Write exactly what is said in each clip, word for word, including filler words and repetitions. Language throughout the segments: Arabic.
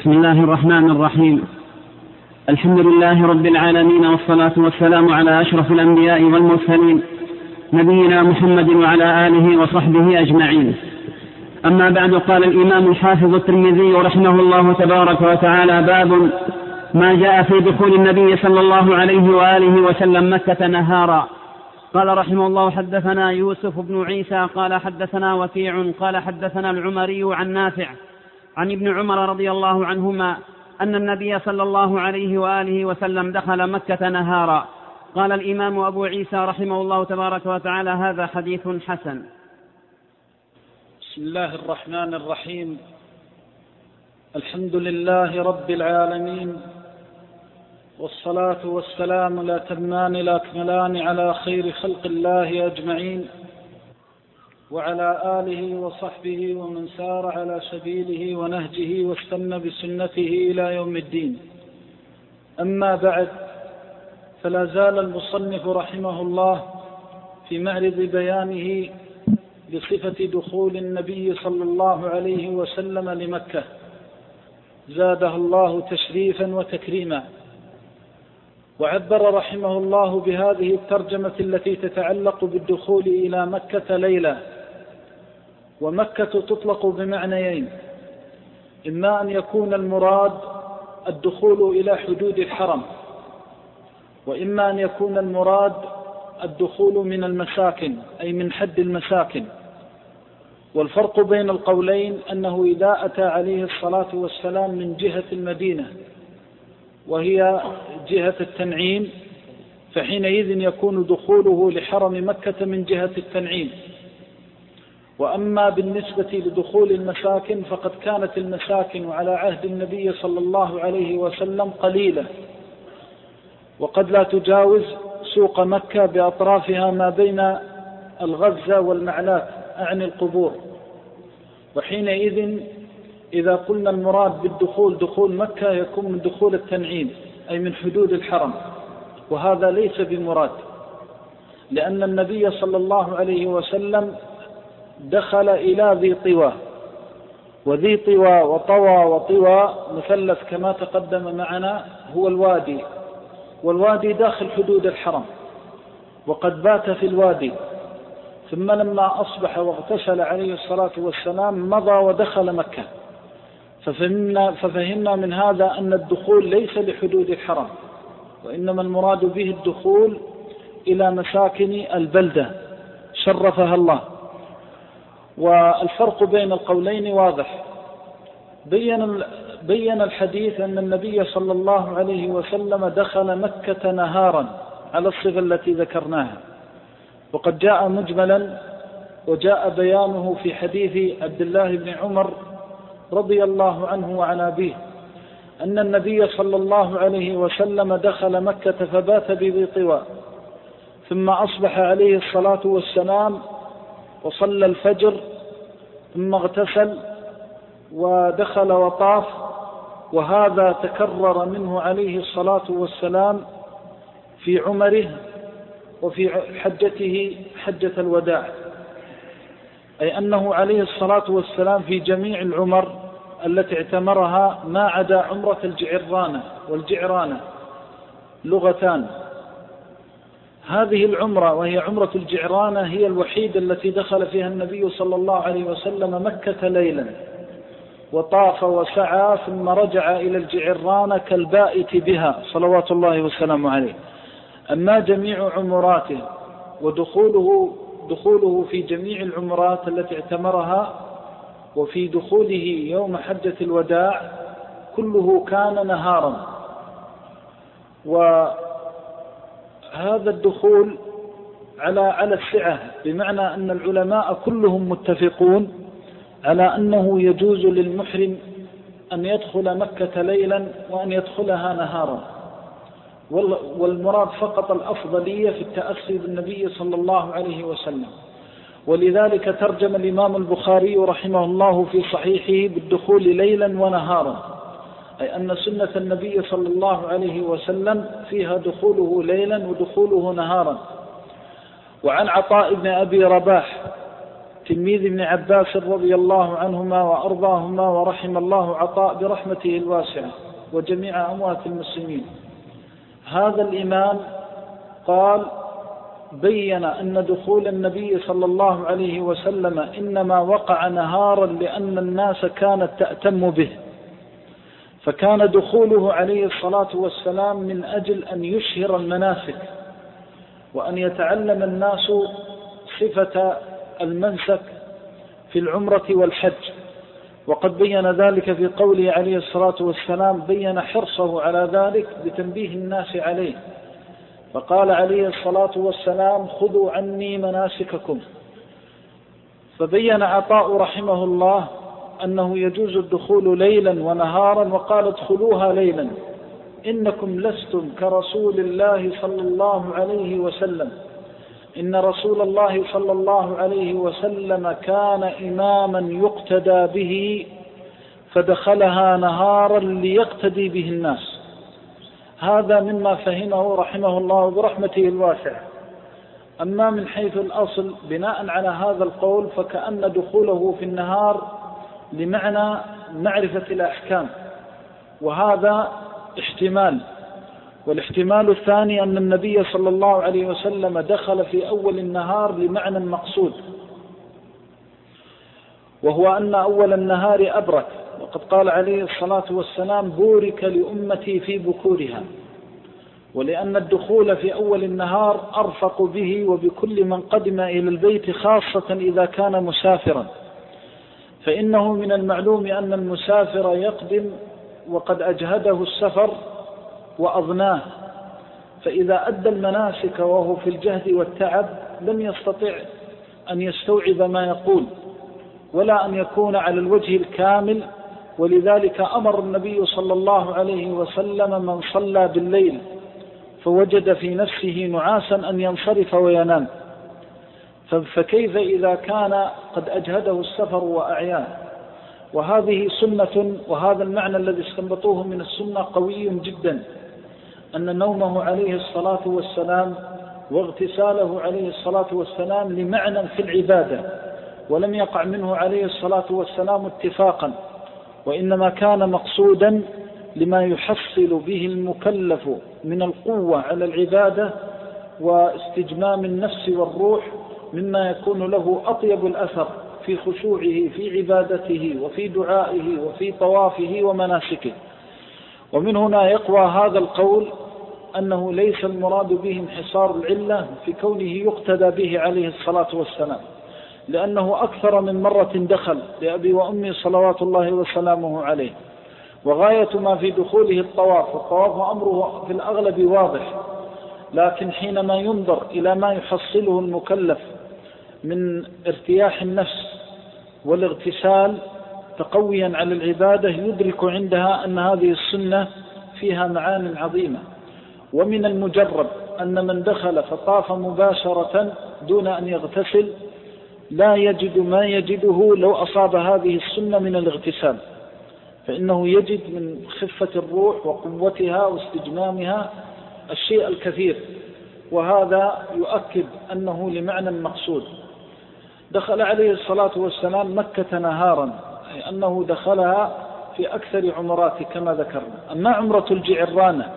بسم الله الرحمن الرحيم. الحمد لله رب العالمين، والصلاة والسلام على أشرف الأنبياء والمرسلين نبينا محمد وعلى آله وصحبه أجمعين. أما بعد، قال الإمام الحافظ الترمذي رحمه الله تبارك وتعالى: باب ما جاء في دخول النبي صلى الله عليه وآله وسلم مكة نهارا. قال رحمه الله: حدثنا يوسف بن عيسى قال حدثنا وكيع قال حدثنا العمري عن نافع عن ابن عمر رضي الله عنهما أن النبي صلى الله عليه وآله وسلم دخل مكة نهارا. قال الإمام أبو عيسى رحمه الله تبارك وتعالى: هذا حديث حسن. بسم الله الرحمن الرحيم. الحمد لله رب العالمين، والصلاة والسلام الأتمان الأكملان على خير خلق الله أجمعين، وعلى آله وصحبه ومن سار على سبيله ونهجه واستنى بسنته إلى يوم الدين. أما بعد، فلا زال المصنف رحمه الله في معرض بيانه بصفة دخول النبي صلى الله عليه وسلم لمكة، زاده الله تشريفا وتكريما. وعبر رحمه الله بهذه الترجمة التي تتعلق بالدخول إلى مكة ليلا. ومكة تطلق بمعنيين: إما أن يكون المراد الدخول إلى حدود الحرم، وإما أن يكون المراد الدخول من المساكن، أي من حد المساكن. والفرق بين القولين أنه إذا أتى عليه الصلاة والسلام من جهة المدينة وهي جهة التنعيم، فحينئذ يكون دخوله لحرم مكة من جهة التنعيم. وأما بالنسبة لدخول المساكن، فقد كانت المساكن على عهد النبي صلى الله عليه وسلم قليلة، وقد لا تجاوز سوق مكة بأطرافها ما بين الغزة والمعلات، أعني القبور. وحينئذ إذا قلنا المراد بالدخول دخول مكة، يكون من دخول التنعيم، أي من حدود الحرم، وهذا ليس بمراد، لأن النبي صلى الله عليه وسلم دخل إلى ذي طوى، وذي طوى وطوى وطوى مثلث كما تقدم معنا هو الوادي، والوادي داخل حدود الحرم، وقد بات في الوادي. ثم لما أصبح واغتسل عليه الصلاة والسلام مضى ودخل مكة. ففهمنا, ففهمنا من هذا أن الدخول ليس لحدود الحرم، وإنما المراد به الدخول إلى مساكن البلدة شرفها الله. والفرق بين القولين واضح. بين, بين الحديث أن النبي صلى الله عليه وسلم دخل مكة نهارا على الصفة التي ذكرناها، وقد جاء مجملا وجاء بيانه في حديث عبد الله بن عمر رضي الله عنه وعن أبيه أن النبي صلى الله عليه وسلم دخل مكة فبات بذي طوى، ثم أصبح عليه الصلاة والسلام وصلى الفجر، ثم اغتسل ودخل وطاف. وهذا تكرر منه عليه الصلاة والسلام في عمره وفي حجته حجة الوداع، أي أنه عليه الصلاة والسلام في جميع العمر التي اعتمرها ما عدا عمرة الجعرانة، والجعرانة لغتان. هذه العمرة وهي عمرة الجعرانة هي الوحيدة التي دخل فيها النبي صلى الله عليه وسلم مكة ليلا، وطاف وسعى ثم رجع إلى الجعرانة كالبائت بها صلوات الله وسلامه عليه. أما جميع عمراته ودخوله دخوله في جميع العمرات التي اعتمرها وفي دخوله يوم حجة الوداع كله كان نهارا. وهذا الدخول على على السعة، بمعنى أن العلماء كلهم متفقون على أنه يجوز للمحرم أن يدخل مكة ليلا وأن يدخلها نهارا، والمراد فقط الأفضلية في التأسي بالنبي صلى الله عليه وسلم. ولذلك ترجم الإمام البخاري رحمه الله في صحيحه بالدخول ليلا ونهارا، أي أن سنة النبي صلى الله عليه وسلم فيها دخوله ليلا ودخوله نهارا. وعن عطاء بن أبي رباح تلميذ ابن عباس رضي الله عنهما وأرضاهما، ورحم الله عطاء برحمته الواسعة وجميع أموات المسلمين. هذا الإمام قال بين أن دخول النبي صلى الله عليه وسلم إنما وقع نهارا لأن الناس كانت تأتم به، فكان دخوله عليه الصلاة والسلام من أجل أن يشهر المناسك وأن يتعلم الناس صفة المنسك في العمرة والحج. وقد بين ذلك في قوله عليه الصلاة والسلام، بين حرصه على ذلك بتنبيه الناس عليه، فقال عليه الصلاة والسلام خذوا عني مناسككم. فبين عطاء رحمه الله أنه يجوز الدخول ليلا ونهارا، وقال ادخلوها ليلا إنكم لستم كرسول الله صلى الله عليه وسلم، إن رسول الله صلى الله عليه وسلم كان إماما يقتدى به فدخلها نهارا ليقتدي به الناس. هذا مما فهمه رحمه الله برحمته الواسعة. أما من حيث الأصل بناء على هذا القول فكأن دخوله في النهار لمعنى معرفة الأحكام، وهذا احتمال. والاحتمال الثاني أن النبي صلى الله عليه وسلم دخل في أول النهار لمعنى مقصود، وهو أن أول النهار أبرك، وقد قال عليه الصلاة والسلام بورك لأمتي في بكورها، ولأن الدخول في أول النهار أرفق به وبكل من قدم إلى البيت، خاصة إذا كان مسافرا، فإنه من المعلوم أن المسافر يقدم وقد أجهده السفر وأضناه، فإذا أدى المناسك وهو في الجهد والتعب لم يستطع أن يستوعب ما يقول ولا أن يكون على الوجه الكامل. ولذلك أمر النبي صلى الله عليه وسلم من صلى بالليل فوجد في نفسه نعاسا أن ينصرف وينام، فكيف إذا كان قد أجهده السفر وأعياه؟ وهذه سنة، وهذا المعنى الذي استنبطوه من السنة قوي جدا، أن نومه عليه الصلاة والسلام واغتساله عليه الصلاة والسلام لمعنى في العبادة، ولم يقع منه عليه الصلاة والسلام اتفاقا، وإنما كان مقصودا لما يحصل به المكلف من القوة على العبادة واستجمام النفس والروح، مما يكون له أطيب الأثر في خشوعه في عبادته وفي دعائه وفي طوافه ومناسكه. ومن هنا يقوى هذا القول أنه ليس المراد به انحصار العلة في كونه يقتدى به عليه الصلاة والسلام، لأنه أكثر من مرة دخل لأبي وأمي صلوات الله وسلامه عليه، وغاية ما في دخوله الطواف، والطواف أمره في الأغلب واضح، لكن حينما ينظر إلى ما يحصله المكلف من ارتياح النفس والاغتسال تقويا على العبادة يدرك عندها أن هذه السنة فيها معان عظيمة. ومن المجرب أن من دخل فطاف مباشرة دون أن يغتسل لا يجد ما يجده لو أصاب هذه السنة من الاغتسال، فإنه يجد من خفة الروح وقوتها واستجمامها الشيء الكثير، وهذا يؤكد أنه لمعنى مقصود. دخل عليه الصلاة والسلام مكة نهارا، أي أنه دخلها في أكثر عمراته كما ذكرنا. أما عمرة الجعرانة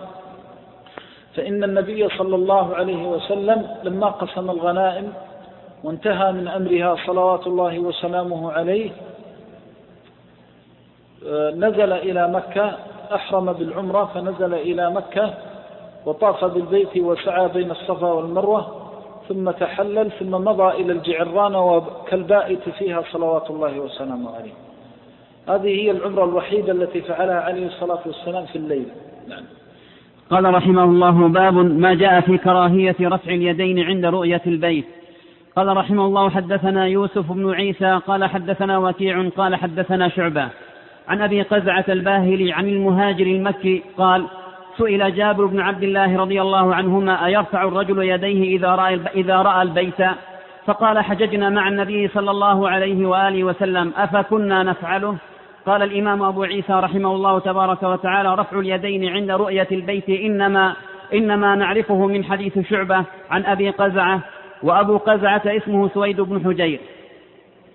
فإن النبي صلى الله عليه وسلم لما قسم الغنائم وانتهى من أمرها صلوات الله وسلامه عليه نزل إلى مكة، أحرم بالعمرة فنزل إلى مكة وطاف بالبيت وسعى بين الصفا والمروة، ثم تحلل، ثم مضى إلى الجعرانة وكالبائت فيها صلوات الله وسلامه عليه. هذه هي العمرة الوحيدة التي فعلها عليه الصلاة والسلام في الليل. نعم. قال رحمه الله: باب ما جاء في كراهية رفع اليدين عند رؤية البيت. قال رحمه الله: حدثنا يوسف بن عيسى قال حدثنا وكيع قال حدثنا شعبة عن أبي قزعة الباهلي عن المهاجر المكي قال: سئل جابر بن عبد الله رضي الله عنهما: أيرفع الرجل يديه إذا رأى, إذا رأى البيت؟ فقال: حججنا مع النبي صلى الله عليه وآله وسلم أفكنا نفعله؟ قال الإمام أبو عيسى رحمه الله تبارك وتعالى: رفع اليدين عند رؤية البيت إنما, إنما نعرفه من حديث شعبة عن أبي قزعة، وأبو قزعة اسمه سويد بن حجير.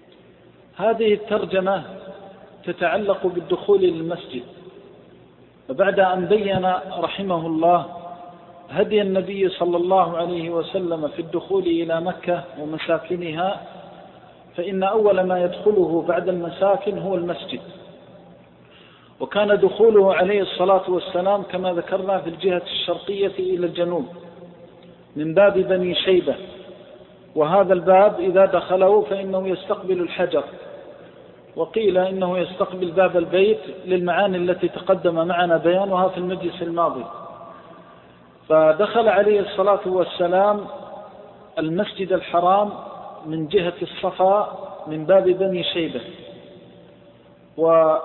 هذه الترجمة تتعلق بالدخول للمسجد. وبعد أن بين رحمه الله هدي النبي صلى الله عليه وسلم في الدخول إلى مكة ومساكنها، فإن أول ما يدخله بعد المساكن هو المسجد. وكان دخوله عليه الصلاة والسلام كما ذكرنا في الجهة الشرقية إلى الجنوب من باب بني شيبة، وهذا الباب إذا دخله فإنه يستقبل الحجر، وقيل إنه يستقبل باب البيت للمعاني التي تقدم معنا بيانها في المجلس الماضي. فدخل عليه الصلاة والسلام المسجد الحرام من جهة الصفا من باب بني شيبة، ولم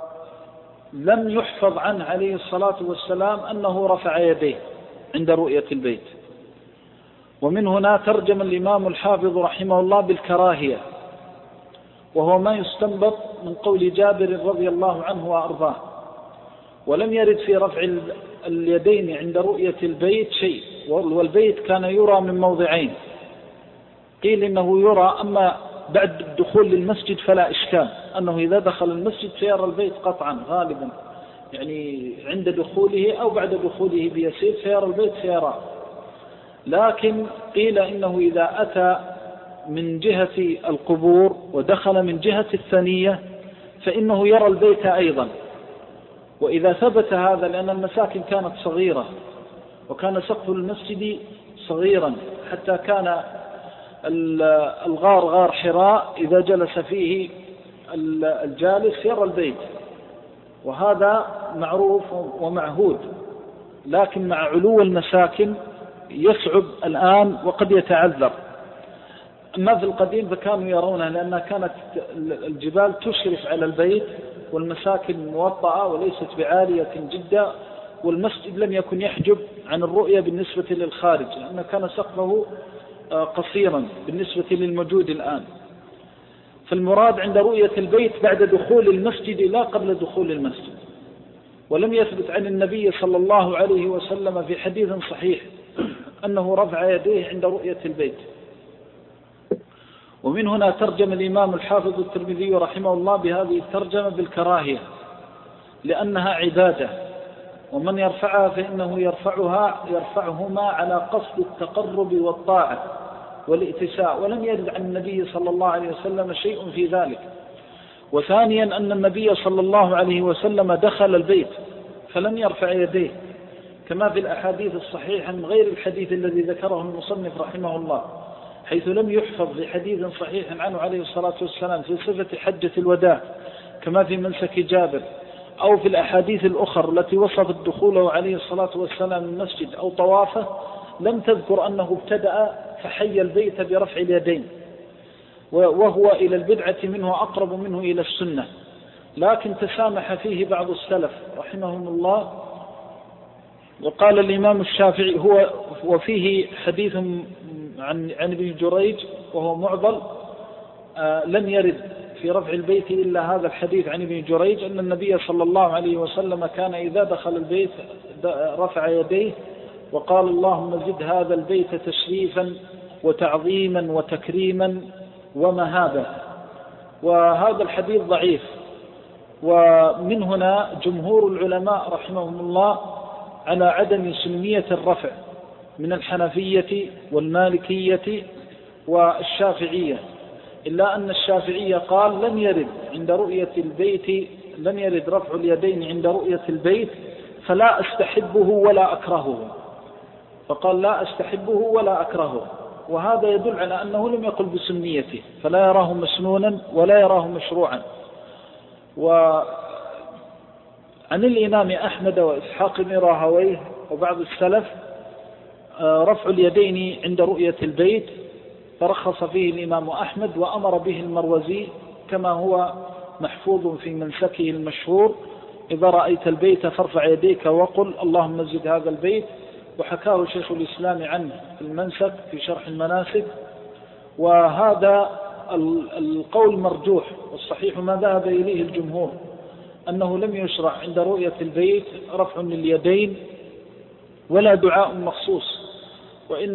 يحفظ عنه عليه الصلاة والسلام أنه رفع يديه عند رؤية البيت. ومن هنا ترجم الإمام الحافظ رحمه الله بالكراهية، وهو ما يستنبط من قول جابر رضي الله عنه وأرضاه. ولم يرد في رفع اليدين عند رؤية البيت شيء، والبيت كان يرى من موضعين، قيل إنه يرى أما بعد الدخول للمسجد فلا إشكال، أنه إذا دخل المسجد سيرى البيت قطعا غالبا، يعني عند دخوله أو بعد دخوله بيسير سيرى البيت سيرى. لكن قيل إنه إذا أتى من جهة القبور ودخل من جهة الثانية فإنه يرى البيت أيضا. وإذا ثبت هذا، لأن المساكن كانت صغيرة وكان سقف المسجد صغيرا حتى كان الغار غار حراء إذا جلس فيه الجالس يرى البيت، وهذا معروف ومعهود. لكن مع علو المساكن يصعب الآن وقد يتعذر. أما في القديم فكانوا يرونها، لأنها كانت الجبال تشرف على البيت والمساكن موطئة وليست بعالية جدا، والمسجد لم يكن يحجب عن الرؤية بالنسبة للخارج، لأنه كان سقفه قصيرا بالنسبة للموجود الآن. فالمراد عند رؤية البيت بعد دخول المسجد لا قبل دخول المسجد. ولم يثبت عن النبي صلى الله عليه وسلم في حديث صحيح أنه رفع يديه عند رؤية البيت. ومن هنا ترجم الإمام الحافظ الترمذي رحمه الله بهذه الترجمة بالكراهية، لأنها عبادة، ومن يرفعها فإنه يرفعها يرفعهما على قصد التقرب والطاعة والائتساء، ولم يرد عن النبي صلى الله عليه وسلم شيء في ذلك. وثانيا أن النبي صلى الله عليه وسلم دخل البيت فلم يرفع يديه، كما في الأحاديث الصحيحة من غير الحديث الذي ذكره المصنف رحمه الله، حيث لم يحفظ في حديث صحيح عنه عليه الصلاة والسلام في صفة حجة الوداع كما في منسك جابر، أو في الأحاديث الأخرى التي وصفت دخوله عليه الصلاة والسلام المسجد أو طوافه، لم تذكر أنه ابتدأ فحي البيت برفع اليدين، وهو إلى البدعة منه أقرب منه إلى السنة. لكن تسامح فيه بعض السلف رحمهم الله. وقال الإمام الشافعي هو وفيه حديث عن عن ابن جريج وهو معضل، آه لم يرد في رفع البيت إلا هذا الحديث عن ابن جريج أن النبي صلى الله عليه وسلم كان إذا دخل البيت رفع يديه وقال اللهم زد هذا البيت تشريفا وتعظيما وتكريما ومهابة. وهذا الحديث ضعيف. ومن هنا جمهور العلماء رحمهم الله على عدم سنية الرفع من الحنفية والمالكية والشافعية، إلا أن الشافعية قال لم يرد عند رؤية البيت لم يرد رفع اليدين عند رؤية البيت فلا أستحبه ولا أكرهه، فقال لا أستحبه ولا أكرهه. وهذا يدل على أنه لم يقل بسنيته، فلا يراه مسنونا ولا يراه مشروعا. وعن الإمام أحمد وإسحاق بن راهويه وبعض السلف رفع اليدين عند رؤية البيت، فرخص فيه الإمام أحمد وأمر به المروزي كما هو محفوظ في منسكه المشهور: إذا رأيت البيت فارفع يديك وقل اللهم زد هذا البيت. وحكاه شيخ الإسلام عنه في المنسك في شرح المناسك. وهذا القول مرجوح، والصحيح ما ذهب إليه الجمهور أنه لم يشرع عند رؤية البيت رفع لليدين ولا دعاء مخصوص،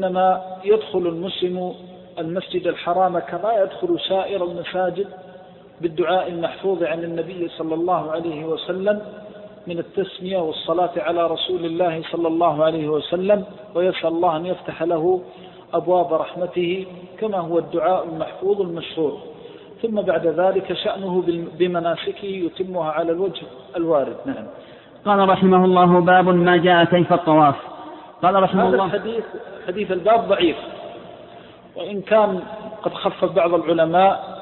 وإنما يدخل المسلم المسجد الحرام كما يدخل سائر المساجد بالدعاء المحفوظ عن النبي صلى الله عليه وسلم من التسمية والصلاة على رسول الله صلى الله عليه وسلم، ويسأل الله أن يفتح له أبواب رحمته كما هو الدعاء المحفوظ المشهور. ثم بعد ذلك شأنه بمناسكه يتمها على الوجه الوارد. نعم. قال رحمه الله: باب ما جاء كيف الطواف. قال رحمه الله: هذا الحديث حديث الباب ضعيف، وإن كان قد خفف بعض العلماء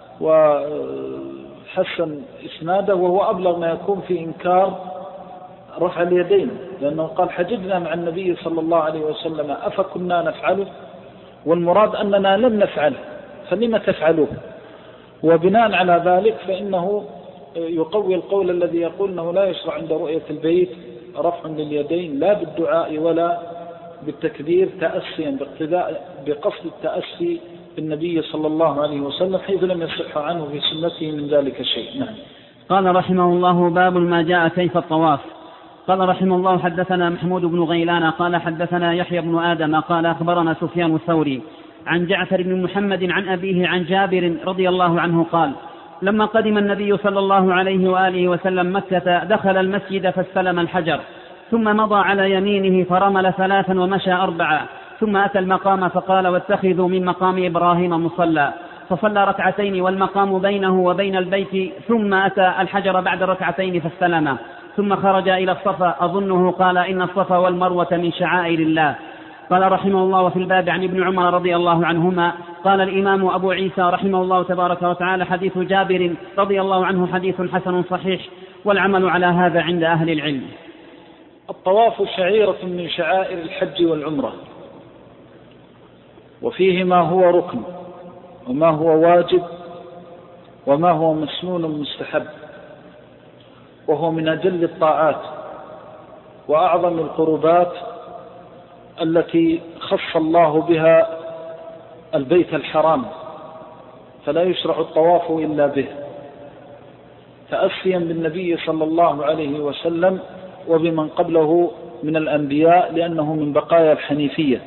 وحسن إسناده، وهو أبلغ ما يكون في إنكار رفع اليدين، لأنه قال: حججنا مع النبي صلى الله عليه وسلم أفكنا نفعله، والمراد أننا لم نفعله فلما تفعلوه. وبناء على ذلك فإنه يقوي القول الذي يقول أنه لا يشرع عند رؤية البيت رفع لليدين لا بالدعاء ولا بالتكبير، تأسيا باقتداء بقصد التأسي بالنبي صلى الله عليه وسلم، حيث لم يصح عنه في سنته من ذلك شيء. نعم. قال رحمه الله: باب ما جاء كيف الطواف. قال رحمه الله: حدثنا محمود بن غيلان قال حدثنا يحيى بن آدم قال أخبرنا سفيان الثوري عن جعفر بن محمد عن أبيه عن جابر رضي الله عنه قال: لما قدم النبي صلى الله عليه وآله وسلم مكة دخل المسجد فاستلم الحجر، ثم مضى على يمينه فرمل ثلاثا ومشى أربعا، ثم أتى المقام فقال: واتخذوا من مقام إبراهيم مصلى، فصلى ركعتين والمقام بينه وبين البيت، ثم أتى الحجر بعد ركعتين فاستلمه، ثم خرج إلى الصفا، أظنه قال: إن الصفا والمروة من شعائر الله. قال رحمه الله: وفي الباب عن ابن عمر رضي الله عنهما. قال الإمام أبو عيسى رحمه الله تبارك وتعالى: حديث جابر رضي الله عنه حديث حسن صحيح، والعمل على هذا عند أهل العلم. الطواف شعيرة من شعائر الحج والعمرة، وفيه ما هو ركن وما هو واجب وما هو مسنون مستحب، وهو من أجل الطاعات وأعظم القربات التي خص الله بها البيت الحرام، فلا يشرع الطواف إلا به، تأسيا بالنبي صلى الله عليه وسلم وبمن قبله من الأنبياء، لأنه من بقايا الحنيفية.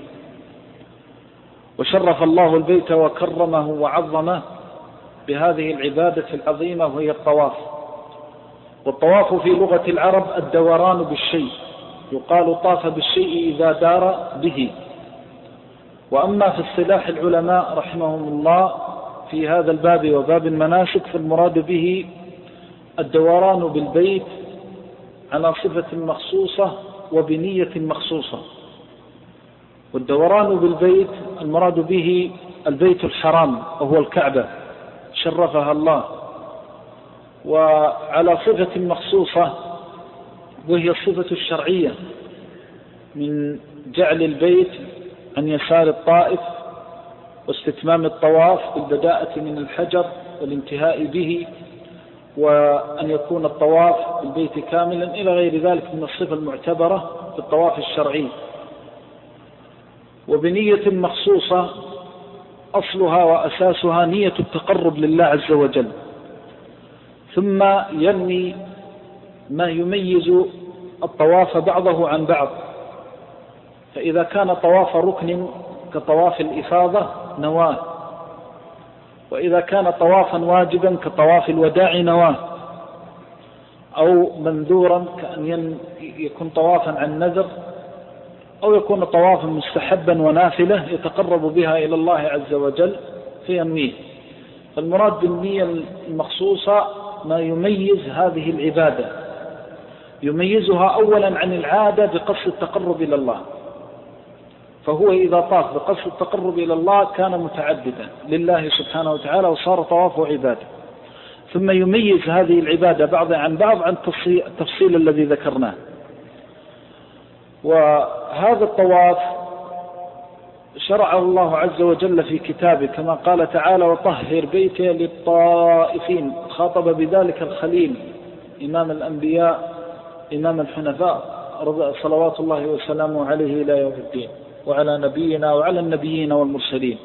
وشرف الله البيت وكرمه وعظمه بهذه العبادة العظيمة وهي الطواف. والطواف في لغة العرب الدوران بالشيء، يقال طاف بالشيء إذا دار به. وأما في اصطلاح العلماء رحمهم الله في هذا الباب وباب المناسك، فالمراد به الدوران بالبيت على صفة مخصوصة وبنية مخصوصة. والدوران بالبيت المراد به البيت الحرام وهو الكعبة شرفها الله، وعلى صفة مخصوصة وهي الصفة الشرعية من جعل البيت عن يسار الطائف واستتمام الطواف بالبداءة من الحجر والانتهاء به، وأن يكون الطواف بالبيت كاملا إلى غير ذلك من الصفة المعتبرة في الطواف الشرعي. وبنية مخصوصة أصلها وأساسها نية التقرب لله عز وجل، ثم ينمي ما يميز الطواف بعضه عن بعض. فإذا كان طواف ركن كطواف الإفاضة نواه، وإذا كان طوافا واجبا كطواف الوداع نواه، أو منذورا كأن يكون طوافا عن نذر، أو يكون طوافا مستحبا ونافلة يتقرب بها إلى الله عز وجل فينويه. فالمراد بالنية المخصوصة ما يميز هذه العبادة، يميزها أولا عن العادة بقصد التقرب إلى الله. فهو إذا طاف بقصد التقرب إلى الله كان متعبدا لله سبحانه وتعالى وصار طوافه عبادة. ثم يميز هذه العبادة بعضها عن بعض عن التفصيل الذي ذكرناه. وهذا الطواف شرعه الله عز وجل في كتابه كما قال تعالى: وطهر بيتي للطائفين. خاطب بذلك الخليل إمام الأنبياء إمام الحنفاء صلوات الله وسلامه عليه إلى يوم الدين، وعلى نبينا وعلى النبيين والمرسلين.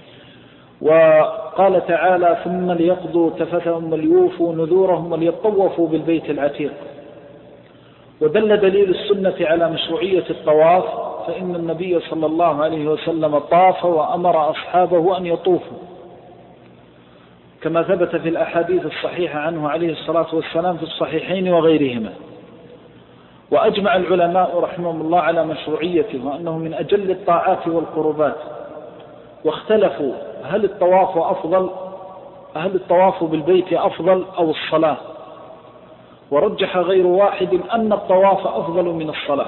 وقال تعالى: ثم ليقضوا تفثهم وليوفوا نذورهم وليطوفوا بالبيت العتيق. ودل دليل السنة على مشروعية الطواف، فإن النبي صلى الله عليه وسلم طاف وأمر أصحابه أن يطوفوا، كما ثبت في الأحاديث الصحيحة عنه عليه الصلاة والسلام في الصحيحين وغيرهما. وأجمع العلماء رحمهم الله على مشروعيته وأنه من أجل الطاعات والقربات، واختلفوا هل الطواف أفضل هل الطواف بالبيت أفضل أو الصلاة، ورجح غير واحد أن الطواف أفضل من الصلاة.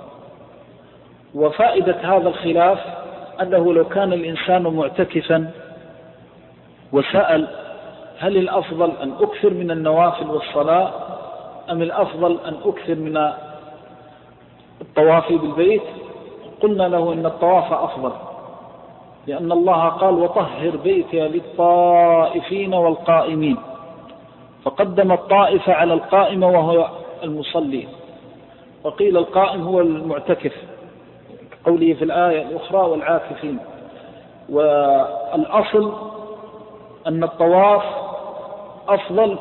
وفائدة هذا الخلاف أنه لو كان الإنسان معتكفا وسأل هل الأفضل أن أكثر من النوافل والصلاة أم الأفضل أن أكثر من الطواف بالبيت، قلنا له إن الطواف أفضل، لأن الله قال وطهر بيتي للطائفين والقائمين، فقدم الطائف على القائم وهو المصلي، وقيل القائم هو المعتكف قوله في الآية الأخرى والعاكفين. والأصل أن الطواف أفضل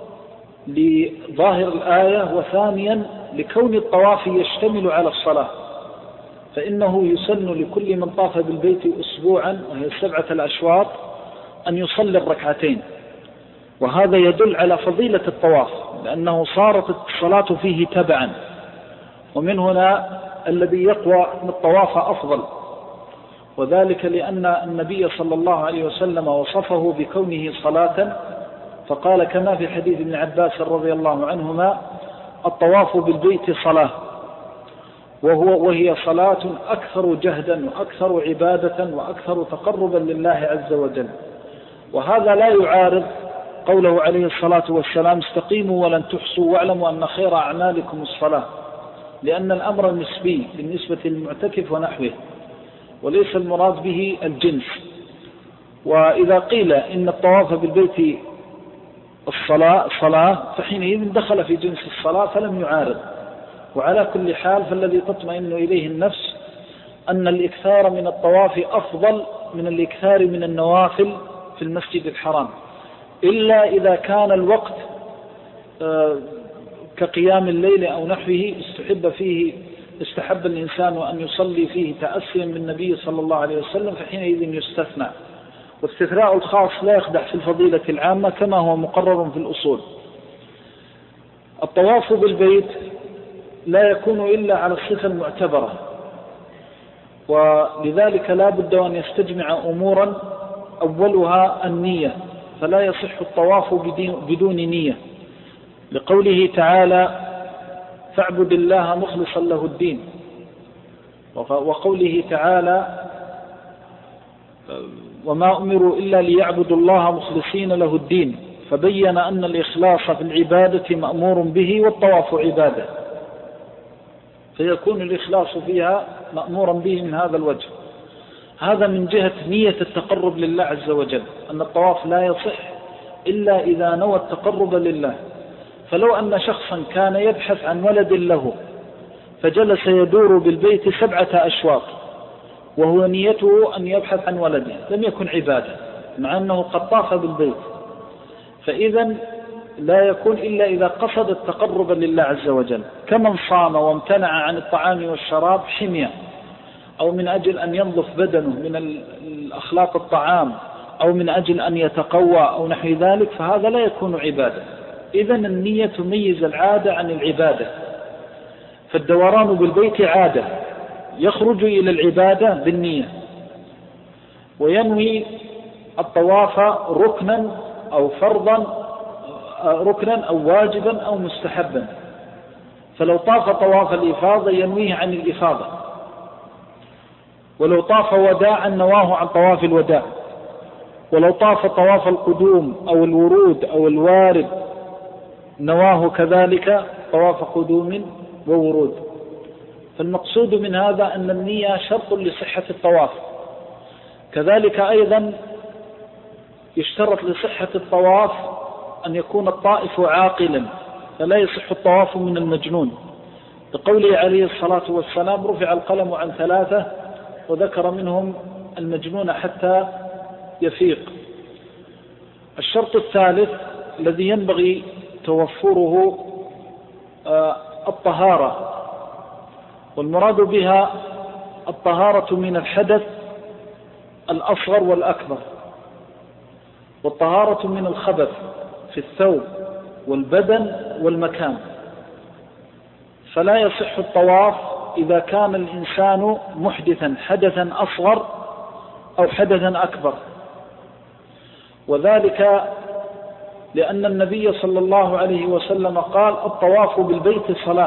لظاهر الآية، وثانيا لكون الطواف يشتمل على الصلاة، فإنه يسن لكل من طاف بالبيت أسبوعا وهي سبعة الأشواط أن يصلي الركعتين، وهذا يدل على فضيلة الطواف لأنه صارت الصلاة فيه تبعا. ومن هنا الذي يقوى أن الطواف أفضل، وذلك لأن النبي صلى الله عليه وسلم وصفه بكونه صلاة، فقال كما في حديث ابن عباس رضي الله عنهما الطواف بالبيت صلاة، وهو وهي صلاة أكثر جهدا وأكثر عبادة وأكثر تقربا لله عز وجل. وهذا لا يعارض قوله عليه الصلاة والسلام استقيموا ولن تحصوا واعلموا أن خير أعمالكم الصلاة، لأن الأمر نسبي بالنسبة للمعتكف ونحوه، وليس المراد به الجنس. وإذا قيل إن الطواف بالبيت الصلاة صلاة فحينئذ دخل في جنس الصلاة فلم يعارض. وعلى كل حال فالذي تطمئن إليه النفس أن الإكثار من الطواف أفضل من الإكثار من النوافل في المسجد الحرام، إلا إذا كان الوقت كقيام الليل أو نحوه استحب فيه استحب الإنسان أن يصلي فيه تأسيا بالنبي صلى الله عليه وسلم، فحينئذ يستثنى. واستثناء الخاص لا يخدع في الفضيلة العامة كما هو مقرر في الأصول. الطواف بالبيت لا يكون إلا على الصفة المعتبرة، ولذلك لا بد أن يستجمع أمورا أولها النية، فلا يصح الطواف بدون نية، لقوله تعالى فاعبد الله مخلصا له الدين، وقوله تعالى وما أمروا إلا ليعبدوا الله مخلصين له الدين، فبين أن الإخلاص في العبادة مأمور به والطواف عبادة، فيكون الإخلاص فيها مأمورا به من هذا الوجه. هذا من جهة نية التقرب لله عز وجل، أن الطواف لا يصح إلا إذا نوى التقرب لله. فلو أن شخصا كان يبحث عن ولد له فجلس يدور بالبيت سبعة أشواط وهو نيته أن يبحث عن ولده لم يكن عبادة، مع أنه قد طاف بالبيت، فإذا لا يكون إلا إذا قصد التقرب لله عز وجل، كمن صام وامتنع عن الطعام والشراب حمية، أو من أجل أن ينظف بدنه من الأخلاق الطعام، أو من أجل أن يتقوى أو نحو ذلك، فهذا لا يكون عبادة. إذن النية تميز العادة عن العبادة، فالدوران بالبيت عادة يخرج إلى العبادة بالنية، وينوي الطواف ركنا أو فرضا ركنا أو واجبا أو مستحبا. فلو طاف طواف الإفاضة ينويه عن الإفاضة، ولو طاف وداعا نواه عن طواف الوداع، ولو طاف طواف القدوم أو الورود أو الوارد نواه كذلك طواف قدوم وورود. فالمقصود من هذا أن النية شرط لصحة الطواف. كذلك أيضا يشترط لصحة الطواف أن يكون الطائف عاقلا، فلا يصح الطواف من المجنون، لقوله عليه الصلاة والسلام رفع القلم عن ثلاثة وذكر منهم المجنون حتى يفيق. الشرط الثالث الذي ينبغي توفره الطهارة، والمراد بها الطهارة من الحدث الأصغر والأكبر. والطهارة من الخبث في الثوب والبدن والمكان. فلا يصح الطواف إذا كان الإنسان محدثا حدثا أصغر أو حدثا أكبر، وذلك لأن النبي صلى الله عليه وسلم قال الطواف بالبيت صلاة،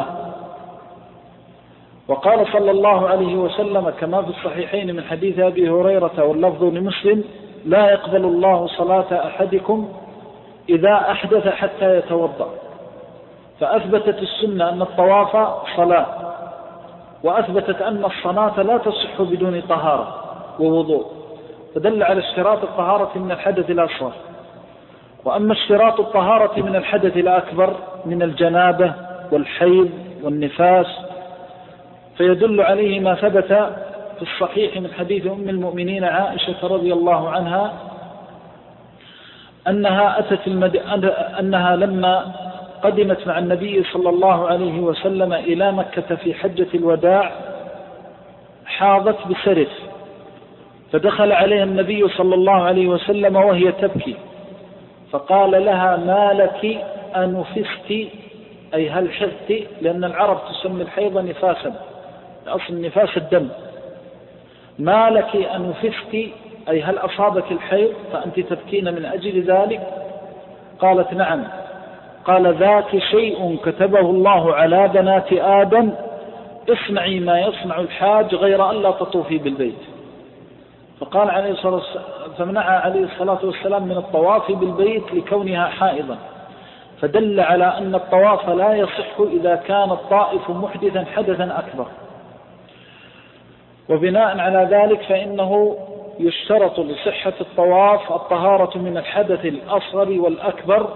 وقال صلى الله عليه وسلم كما في الصحيحين من حديث أبي هريرة واللفظ لمسلم: لا يقبل الله صلاة أحدكم إذا أحدث حتى يتوضأ. فأثبتت السنة أن الطواف صلاة، وأثبتت أن الصلاة لا تصح بدون طهارة ووضوء، فدل على اشتراط الطهارة من الحدث الأصغر. وأما اشتراط الطهارة من الحدث الأكبر من الجنابة والحيض والنفاس فيدل عليه ما ثبت في الصحيح من حديث أم المؤمنين عائشة رضي الله عنها أنها أتت المد... أنها لما قدمت مع النبي صلى الله عليه وسلم إلى مكة في حجة الوداع حاضت بسرف، فدخل عليها النبي صلى الله عليه وسلم وهي تبكي، فقال لها: ما لك أنفست؟ أي هل حضت؟ لأن العرب تسمي الحيض نفاسا، أصل نفاس الدم. ما لك أنفست؟ أي هل أصابك الحيض فأنت تبكين من أجل ذلك؟ قالت: نعم. قال: ذاك شيء كتبه الله على بنات آدم، اصنعي ما يصنع الحاج غير أن لا تطوفي بالبيت. فقال عليه الصلاة والسلام فمنع عليه الصلاة والسلام من الطواف بالبيت لكونها حائضا، فدل على أن الطواف لا يصح إذا كان الطائف محدثا حدثا أكبر. وبناء على ذلك فإنه يشترط لصحة الطواف الطهارة من الحدث الأصغر والأكبر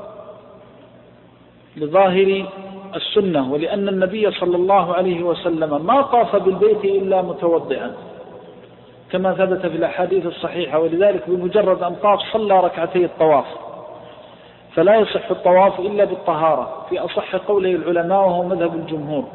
لظاهر السنة، ولأن النبي صلى الله عليه وسلم ما طاف بالبيت إلا متوضئا كما ثبت في الأحاديث الصحيحة، ولذلك بمجرد أن طاف صلى ركعتي الطواف، فلا يصح الطواف إلا بالطهارة في أصح قوله العلماء وهو مذهب الجمهور.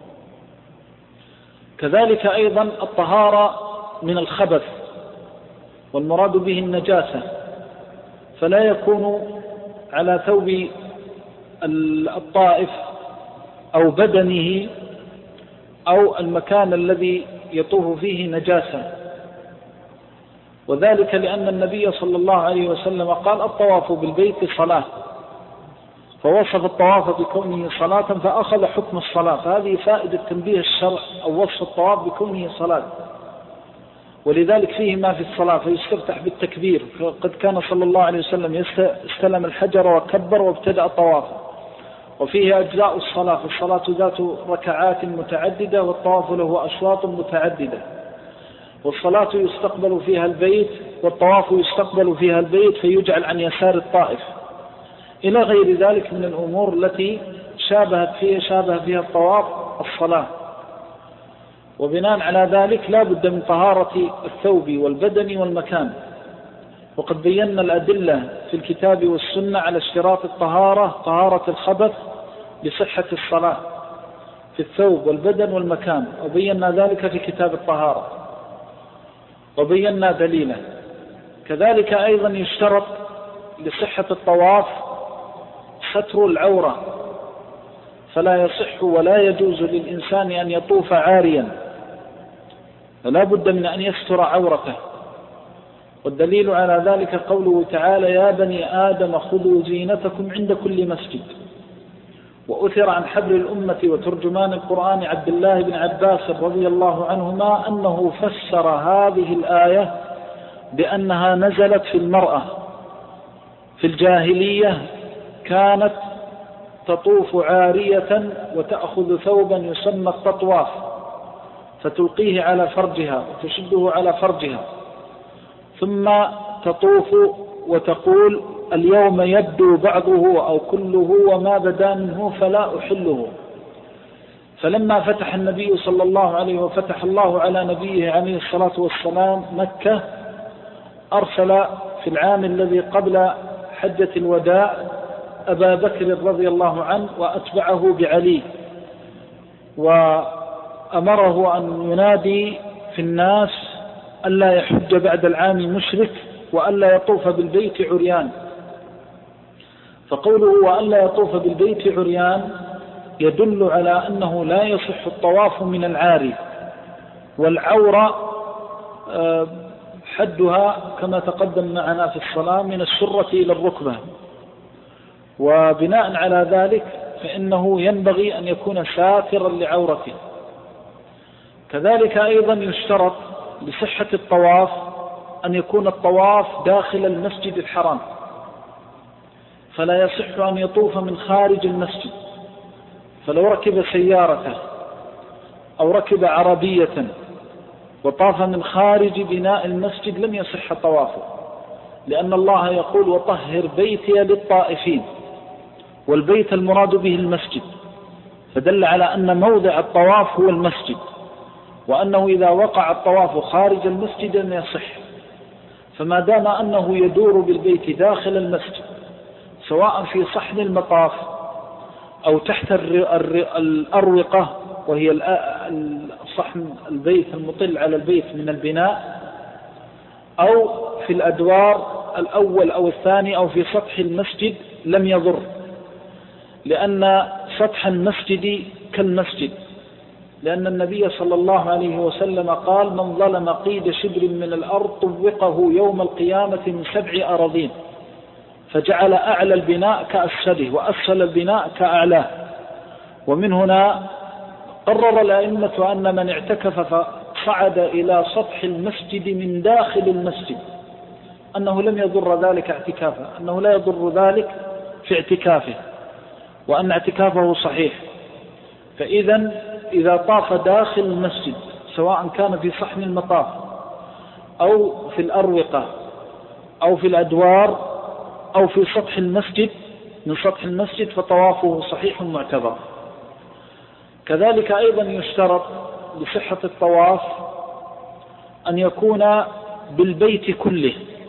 كذلك أيضا الطهارة من الخبث، والمراد به النجاسة، فلا يكون على ثوب الطائف أو بدنه أو المكان الذي يطوف فيه نجاسة، وذلك لأن النبي صلى الله عليه وسلم قال الطواف بالبيت صلاة، فوصف الطواف بكونه صلاة فأخذ حكم الصلاة، فهذه فائدة تنبيه الشرع أو وصف الطواف بكونه صلاة، ولذلك فيه ما في الصلاة فيستفتح بالتكبير، قد كان صلى الله عليه وسلم استلم الحجر وكبر وابتدأ الطواف. وفيه أجزاء الصلاة، فالصلاة ذات ركعات متعددة والطواف له أشواط متعددة، والصلاة يستقبل فيها البيت والطواف يستقبل فيها البيت فيجعل عن يسار الطائف، إلى غير ذلك من الأمور التي شابهت فيها شابه فيها الطواف الصلاة. وبناء على ذلك لا بد من طهارة الثوب والبدن والمكان، وقد بينا الأدلة في الكتاب والسنة على اشتراط الطهارة طهارة الخبث لصحة الصلاة في الثوب والبدن والمكان، وبينا ذلك في كتاب الطهارة وبينا دليله. كذلك أيضا يشترط لصحة الطواف ستر العورة، فلا يصح ولا يجوز للإنسان أن يطوف عاريا، فلا بد من أن يستر عورته. والدليل على ذلك قوله تعالى: يا بني آدم خذوا زينتكم عند كل مسجد. وأثر عن حبر الأمة وترجمان القرآن عبد الله بن عباس رضي الله عنهما أنه فسر هذه الآية بأنها نزلت في المرأة في الجاهلية كانت تطوف عارية وتأخذ ثوبا يسمى التطواف فتلقيه على فرجها وتشده على فرجها، ثم تطوف وتقول: اليوم يبدو بعضه أو كله وما بدا منه فلا أحله. فلما فتح النبي صلى الله عليه وفتح الله على نبيه عليه الصلاة والسلام مكة، أرسل في العام الذي قبل حجة الوداع أبا بكر رضي الله عنه وأتبعه بعلي، وأمره أن ينادي في الناس ألا يحج بعد العام مشرك وألا يطوف بالبيت عريان. فقوله وألا يطوف بالبيت عريان يدل على أنه لا يصح الطواف من العاري، والعورة حدها كما تقدم معنا في الصلاة من السرة إلى الركبة، وبناء على ذلك فإنه ينبغي أن يكون ساترا لعورته. كذلك أيضا يشترط لصحة الطواف أن يكون الطواف داخل المسجد الحرام، فلا يصح أن يطوف من خارج المسجد. فلو ركب سيارته أو ركب عربية وطاف من خارج بناء المسجد لم يصح طوافه، لأن الله يقول وطهر بيتي للطائفين، والبيت المراد به المسجد، فدل على أن موضع الطواف هو المسجد، وأنه إذا وقع الطواف خارج المسجد لم يصح. فما دام أنه يدور بالبيت داخل المسجد سواء في صحن المطاف أو تحت الأروقة وهي صحن البيت المطل على البيت من البناء، أو في الأدوار الأول أو الثاني أو في سطح المسجد لم يضر، لأن سطح المسجد كالمسجد، لأن النبي صلى الله عليه وسلم قال من ظلم قيد شبر من الأرض طوقه يوم القيامة من سبع أراضين، فجعل أعلى البناء كأسفله وأسفل البناء كأعلاه. ومن هنا قرر الأئمة أن من اعتكف فصعد إلى سطح المسجد من داخل المسجد أنه لم يضر ذلك اعتكافه، أنه لا يضر ذلك في اعتكافه، وأن اعتكافه صحيح. فإذا إذا طاف داخل المسجد سواء كان في صحن المطاف أو في الأروقة أو في الأدوار أو في سطح المسجد من سطح المسجد فطوافه صحيح معتبر. كذلك أيضا يشترط لصحة الطواف أن يكون بالبيت كله،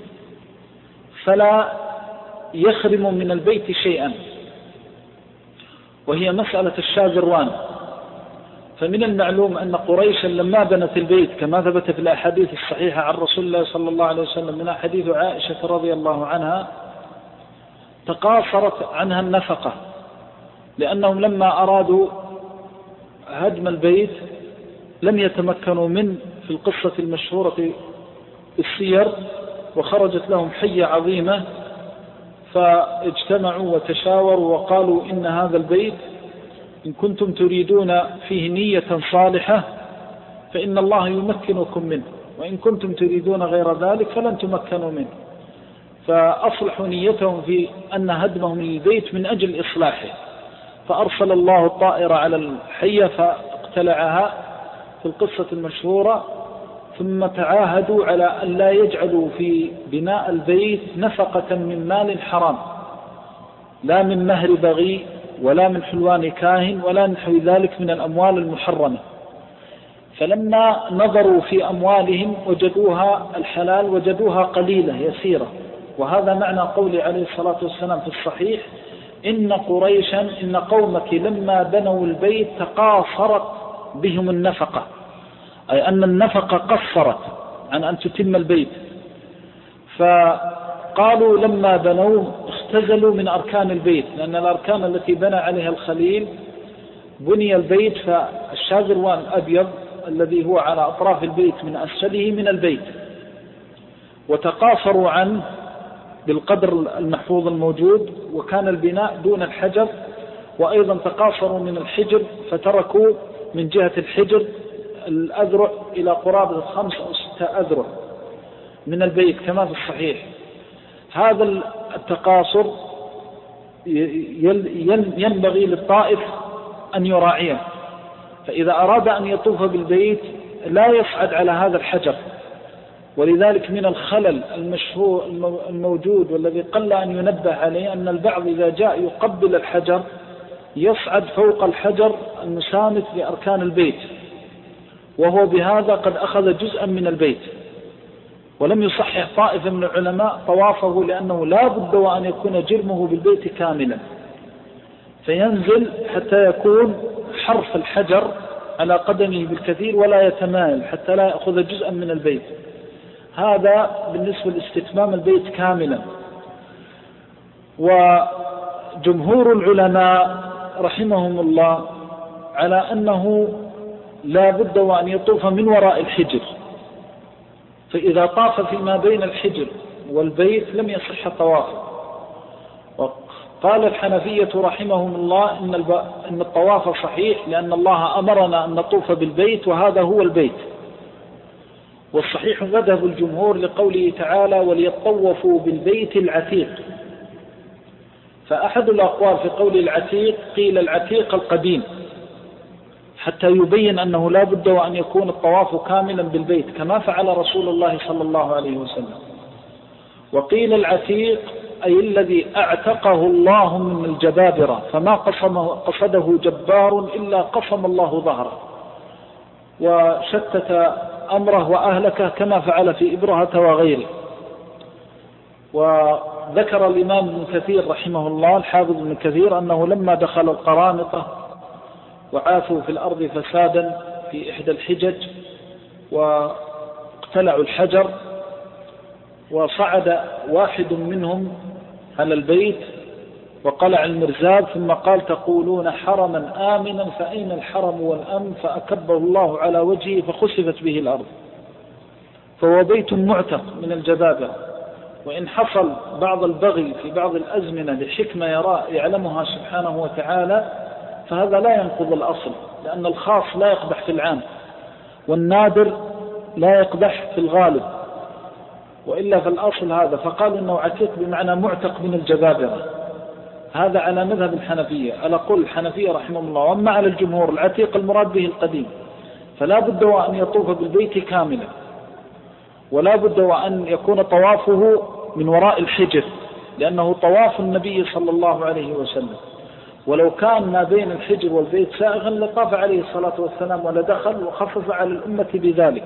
فلا يخرم من البيت شيئا، وهي مسألة الشاذروان. فمن المعلوم أن قريشا لما بنت البيت كما ثبت في الأحاديث الصحيحة عن رسول الله صلى الله عليه وسلم من حديث عائشة رضي الله عنها تقاصرت عنها النفقة، لأنهم لما أرادوا هدم البيت لم يتمكنوا من في القصة المشهورة السير، وخرجت لهم حية عظيمة فاجتمعوا وتشاوروا وقالوا إن هذا البيت إن كنتم تريدون فيه نية صالحة فإن الله يمكنكم منه، وإن كنتم تريدون غير ذلك فلن تمكنوا منه. فأصلحوا نيتهم في أن هدمهم للبيت من أجل إصلاحه، فأرسل الله الطائر على الحية فاقتلعها في القصة المشهورة، ثم تعاهدوا على أن لا يجعلوا في بناء البيت نفقة من مال حرام، لا من مهر بغي ولا من حلوان كاهن ولا نحو ذلك من الأموال المحرمة. فلما نظروا في أموالهم وجدوها الحلال وجدوها قليلة يسيرة، وهذا معنى قول عليه الصلاة والسلام في الصحيح إن قريشا إن قومك لما بنوا البيت تقاصرت بهم النفقة، أي أن النفقة قصرت عن أن تتم البيت. فقالوا لما بنوا اختزلوا من أركان البيت، لأن الأركان التي بنى عليها الخليل بني البيت، فالشاذروان الأبيض الذي هو على أطراف البيت من أسفله من البيت، وتقاصروا عنه بالقدر المحفوظ الموجود، وكان البناء دون الحجر، وأيضا تقاصروا من الحجر فتركوا من جهة الحجر الأذرع إلى قرابة خمس أو ستة أذرع من البيت كما في الصحيح. هذا التقاصر ينبغي للطائف أن يراعيه، فإذا أراد أن يطوف بالبيت لا يصعد على هذا الحجر. ولذلك من الخلل المشهور الموجود والذي قل أن ينبه عليه أن البعض إذا جاء يقبل الحجر يصعد فوق الحجر المسامت لأركان البيت، وهو بهذا قد أخذ جزءا من البيت، ولم يصحح طائفة من العلماء طوافه، لأنه لا بد وأن يكون جرمه بالبيت كاملا، فينزل حتى يكون حرف الحجر على قدمه بالكثير ولا يتمايل حتى لا يأخذ جزءا من البيت. هذا بالنسبة لاستتمام البيت كاملا. وجمهور العلماء رحمهم الله على أنه لا بد وأن يطوف من وراء الحجر، فإذا طاف فيما بين الحجر والبيت لم يصح طوافه. وقال الحنفية رحمهم الله إن, إن الطواف صحيح لأن الله أمرنا أن نطوف بالبيت وهذا هو البيت. والصحيح مذهب الجمهور لقوله تعالى وليطوفوا بالبيت العتيق. فأحد الأقوال في قول العتيق قيل العتيق القديم، حتى يبين أنه لا بد وأن يكون الطواف كاملا بالبيت كما فعل رسول الله صلى الله عليه وسلم. وقيل العتيق أي الذي أعتقه الله من الجبابرة، فما قصده جبار إلا قصم الله ظهره وشتت أمره وأهلكه كما فعل في إبرهة وغيره. وذكر الإمام ابن كثير رحمه الله الحافظ ابن كثير أنه لما دخل القرامطة وعاثوا في الأرض فسادا في إحدى الحجج واقتلعوا الحجر، وصعد واحد منهم على البيت وقلع المرزاب ثم قال تقولون حرما آمنا فأين الحرم والأمن؟ فأكبه الله على وجهه فخسفت به الأرض. فهو بيت معتق من الجبابرة، وإن حصل بعض البغي في بعض الأزمنة لحكمة يرى يعلمها سبحانه وتعالى فهذا لا ينقض الأصل، لأن الخاص لا يقدح في العام والنادر لا يقدح في الغالب، وإلا فالأصل هذا. فقال إنه عتيق بمعنى معتق من الجبابرة، هذا على مذهب الحنفية على قول الحنفية رحمه الله. وأما على الجمهور العتيق المراد به القديم، فلا بد وأن يطوف بالبيت كاملا، ولا بد وأن يكون طوافه من وراء الحجر لأنه طواف النبي صلى الله عليه وسلم. ولو كان ما بين الحجر والبيت سائغا لطاف عليه الصلاة والسلام ولدخل وخفف على الأمة بذلك.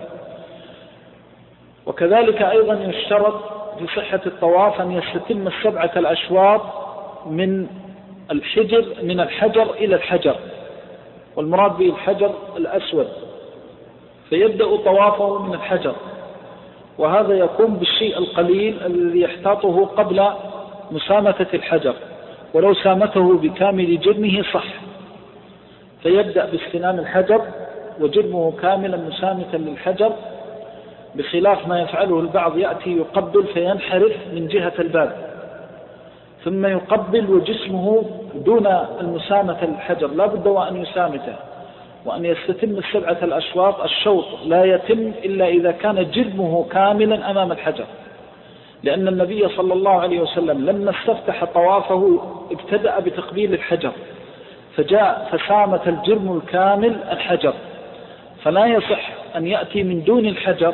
وكذلك أيضا يشترط في صحة الطواف أن يستتم السبعة الأشواط من الحجر من الحجر إلى الحجر، والمراد به الحجر الأسود، فيبدأ طوافه من الحجر، وهذا يكون بالشيء القليل الذي يحتاطه قبل مسامة الحجر، ولو سامته بكامل جرمه صح. فيبدأ باستلام الحجر وجرمه كاملا مسامتا للحجر، بخلاف ما يفعله البعض يأتي يقبل فينحرف من جهة الباب، ثم يقبل وجسمه دون المسامة الحجر، لا بد وأن يسامته وأن يستتم السبعة الأشواط. الشوط لا يتم إلا إذا كان جرمه كاملا أمام الحجر، لأن النبي صلى الله عليه وسلم لما استفتح طوافه ابتدأ بتقبيل الحجر، فجاء فسامة الجرم الكامل الحجر، فلا يصح أن يأتي من دون الحجر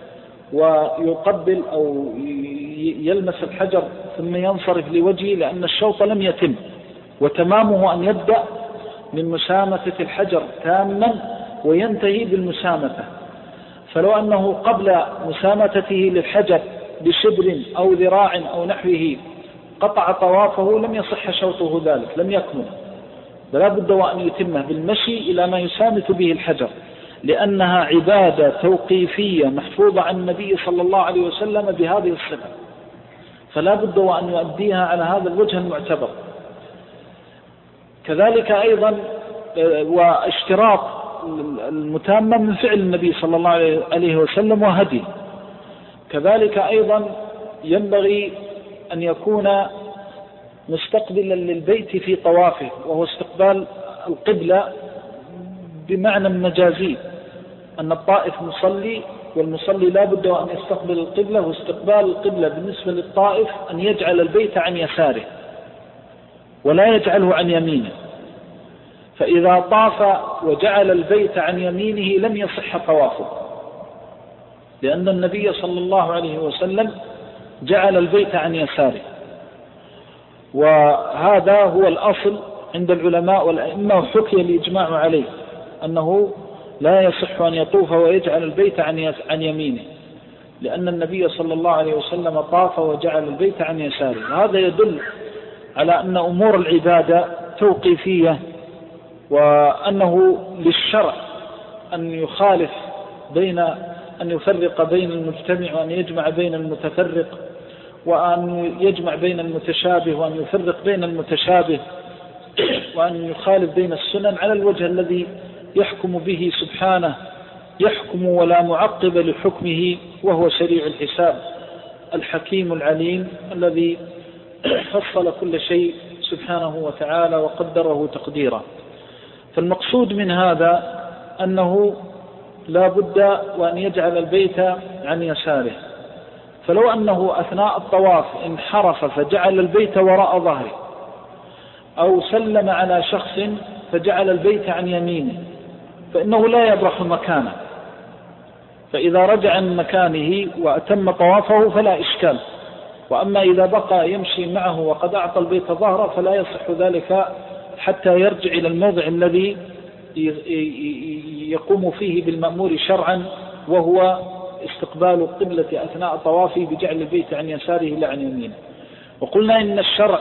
ويقبل أو يلمس الحجر ثم ينصرف لوجهه، لأن الشوط لم يتم، وتمامه أن يبدأ من مسامة الحجر تاما وينتهي بالمسامة. فلو أنه قبل مسامته للحجر بشبر أو ذراع أو نحوه قطع طوافه لم يصح شوطه ذلك، لم يكمل، بلا بد وأن يتمه بالمشي إلى ما يسامت به الحجر، لأنها عبادة توقيفية محفوظة عن النبي صلى الله عليه وسلم بهذه الصفة، فلا بد وأن يؤديها على هذا الوجه المعتبر. كذلك أيضا واشتراط المتامة من فعل النبي صلى الله عليه وسلم وهدي. كذلك أيضا ينبغي أن يكون مستقبلا للبيت في طوافه، وهو استقبال القبلة بمعنى مجازي، أن الطائف مصلي والمصلي لا بد وأن يستقبل القبلة، واستقبال القبلة بالنسبة للطائف أن يجعل البيت عن يساره ولا يجعله عن يمينه، فإذا طاف وجعل البيت عن يمينه لم يصح طوافه، لأن النبي صلى الله عليه وسلم جعل البيت عن يساره. وهذا هو الأصل عند العلماء والأئمة، وحكي الإجماع عليه أنه لا يصح أن يطوف ويجعل البيت عن يمينه، لأن النبي صلى الله عليه وسلم طاف وجعل البيت عن يساره. هذا يدل على أن أمور العبادة توقيفية، وأنه للشرع أن يخالف بين أن يفرق بين المجتمع وأن يجمع بين المتفرق، وأن يجمع بين المتشابه وأن يفرق بين المتشابه، وأن يخالف بين السنن على الوجه الذي يحكم به سبحانه، يحكم ولا معقب لحكمه، وهو سريع الحساب الحكيم العليم الذي فصل كل شيء سبحانه وتعالى وقدره تقديرا. فالمقصود من هذا أنه لا بد وأن يجعل البيت عن يساره، فلو أنه أثناء الطواف انحرف فجعل البيت وراء ظهره، أو سلم على شخص فجعل البيت عن يمينه، فإنه لا يبرح مكانه، فإذا رجع عن مكانه وأتم طوافه فلا إشكال. وأما إذا بقى يمشي معه وقد أعطى البيت ظهره فلا يصح ذلك حتى يرجع إلى الموضع الذي يقوم فيه بالمأمور شرعا، وهو استقبال القبلة أثناء طوافه بجعل البيت عن يساره لا عن يمينه. وقلنا إن الشرع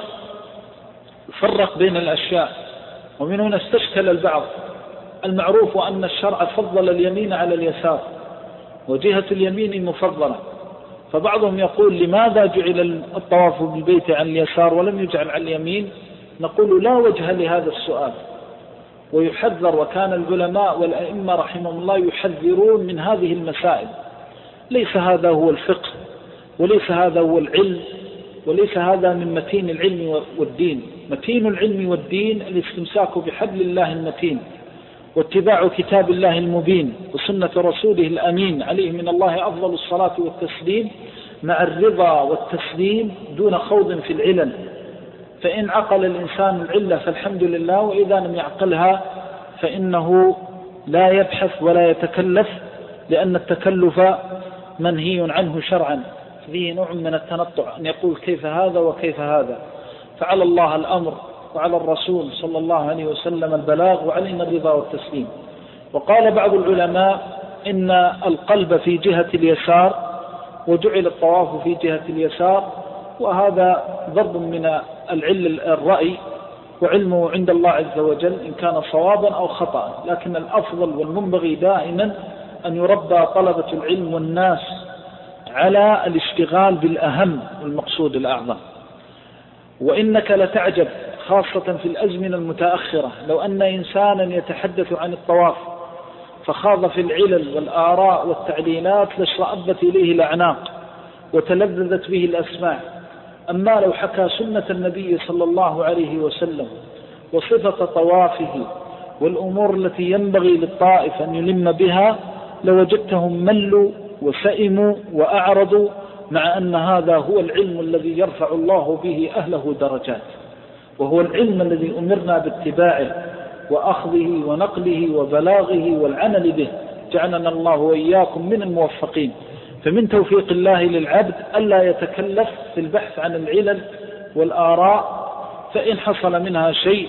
فرق بين الأشياء، ومن هنا استشكل البعض. المعروف أن الشرع فضل اليمين على اليسار، وجهة اليمين مفضلة، فبعضهم يقول لماذا جعل الطواف بالبيت عن اليسار ولم يجعل عن اليمين؟ نقول لا وجه لهذا السؤال، ويحذر، وكان العلماء والأئمة رحمهم الله يحذرون من هذه المسائل. ليس هذا هو الفقه، وليس هذا هو العلم، وليس هذا من متين العلم والدين. متين العلم والدين الاستمساك بحبل الله المتين، واتباع كتاب الله المبين، وسنة رسوله الأمين عليه من الله أفضل الصلاة والتسليم، مع الرضا والتسليم دون خوض في العلل. فإن عقل الإنسان العلة فالحمد لله، وإذا لم يعقلها فإنه لا يبحث ولا يتكلف، لأن التكلف منهي عنه شرعا، فيه نوع من التنطع أن يقول كيف هذا وكيف هذا. فعلى الله الأمر، وعلى الرسول صلى الله عليه وسلم البلاغ، وعلينا الرضا والتسليم. وقال بعض العلماء إن القلب في جهة اليسار، وجعل الطواف في جهة اليسار، وهذا ضرب من العلم الرأي، وعلمه عند الله عز وجل إن كان صوابا أو خطأ. لكن الأفضل والمنبغي دائما أن يربى طلبة العلم والناس على الاشتغال بالأهم والمقصود الأعظم. وإنك لتعجب خاصة في الأزمنة المتأخرة لو أن إنسانا يتحدث عن الطواف فخاض في العلل والآراء والتعليلات لاشرأبت إليه الأعناق وتلذذت به الأسماع. أما لو حكى سنة النبي صلى الله عليه وسلم وصفة طوافه والأمور التي ينبغي للطائف أن يلم بها لوجدتهم ملوا وسئموا وأعرضوا، مع أن هذا هو العلم الذي يرفع الله به أهله درجات، وهو العلم الذي أمرنا باتباعه وأخذه ونقله وبلاغه والعمل به. جعلنا الله وإياكم من الموفقين. فمن توفيق الله للعبد ألا يتكلف في البحث عن العلل والآراء، فإن حصل منها شيء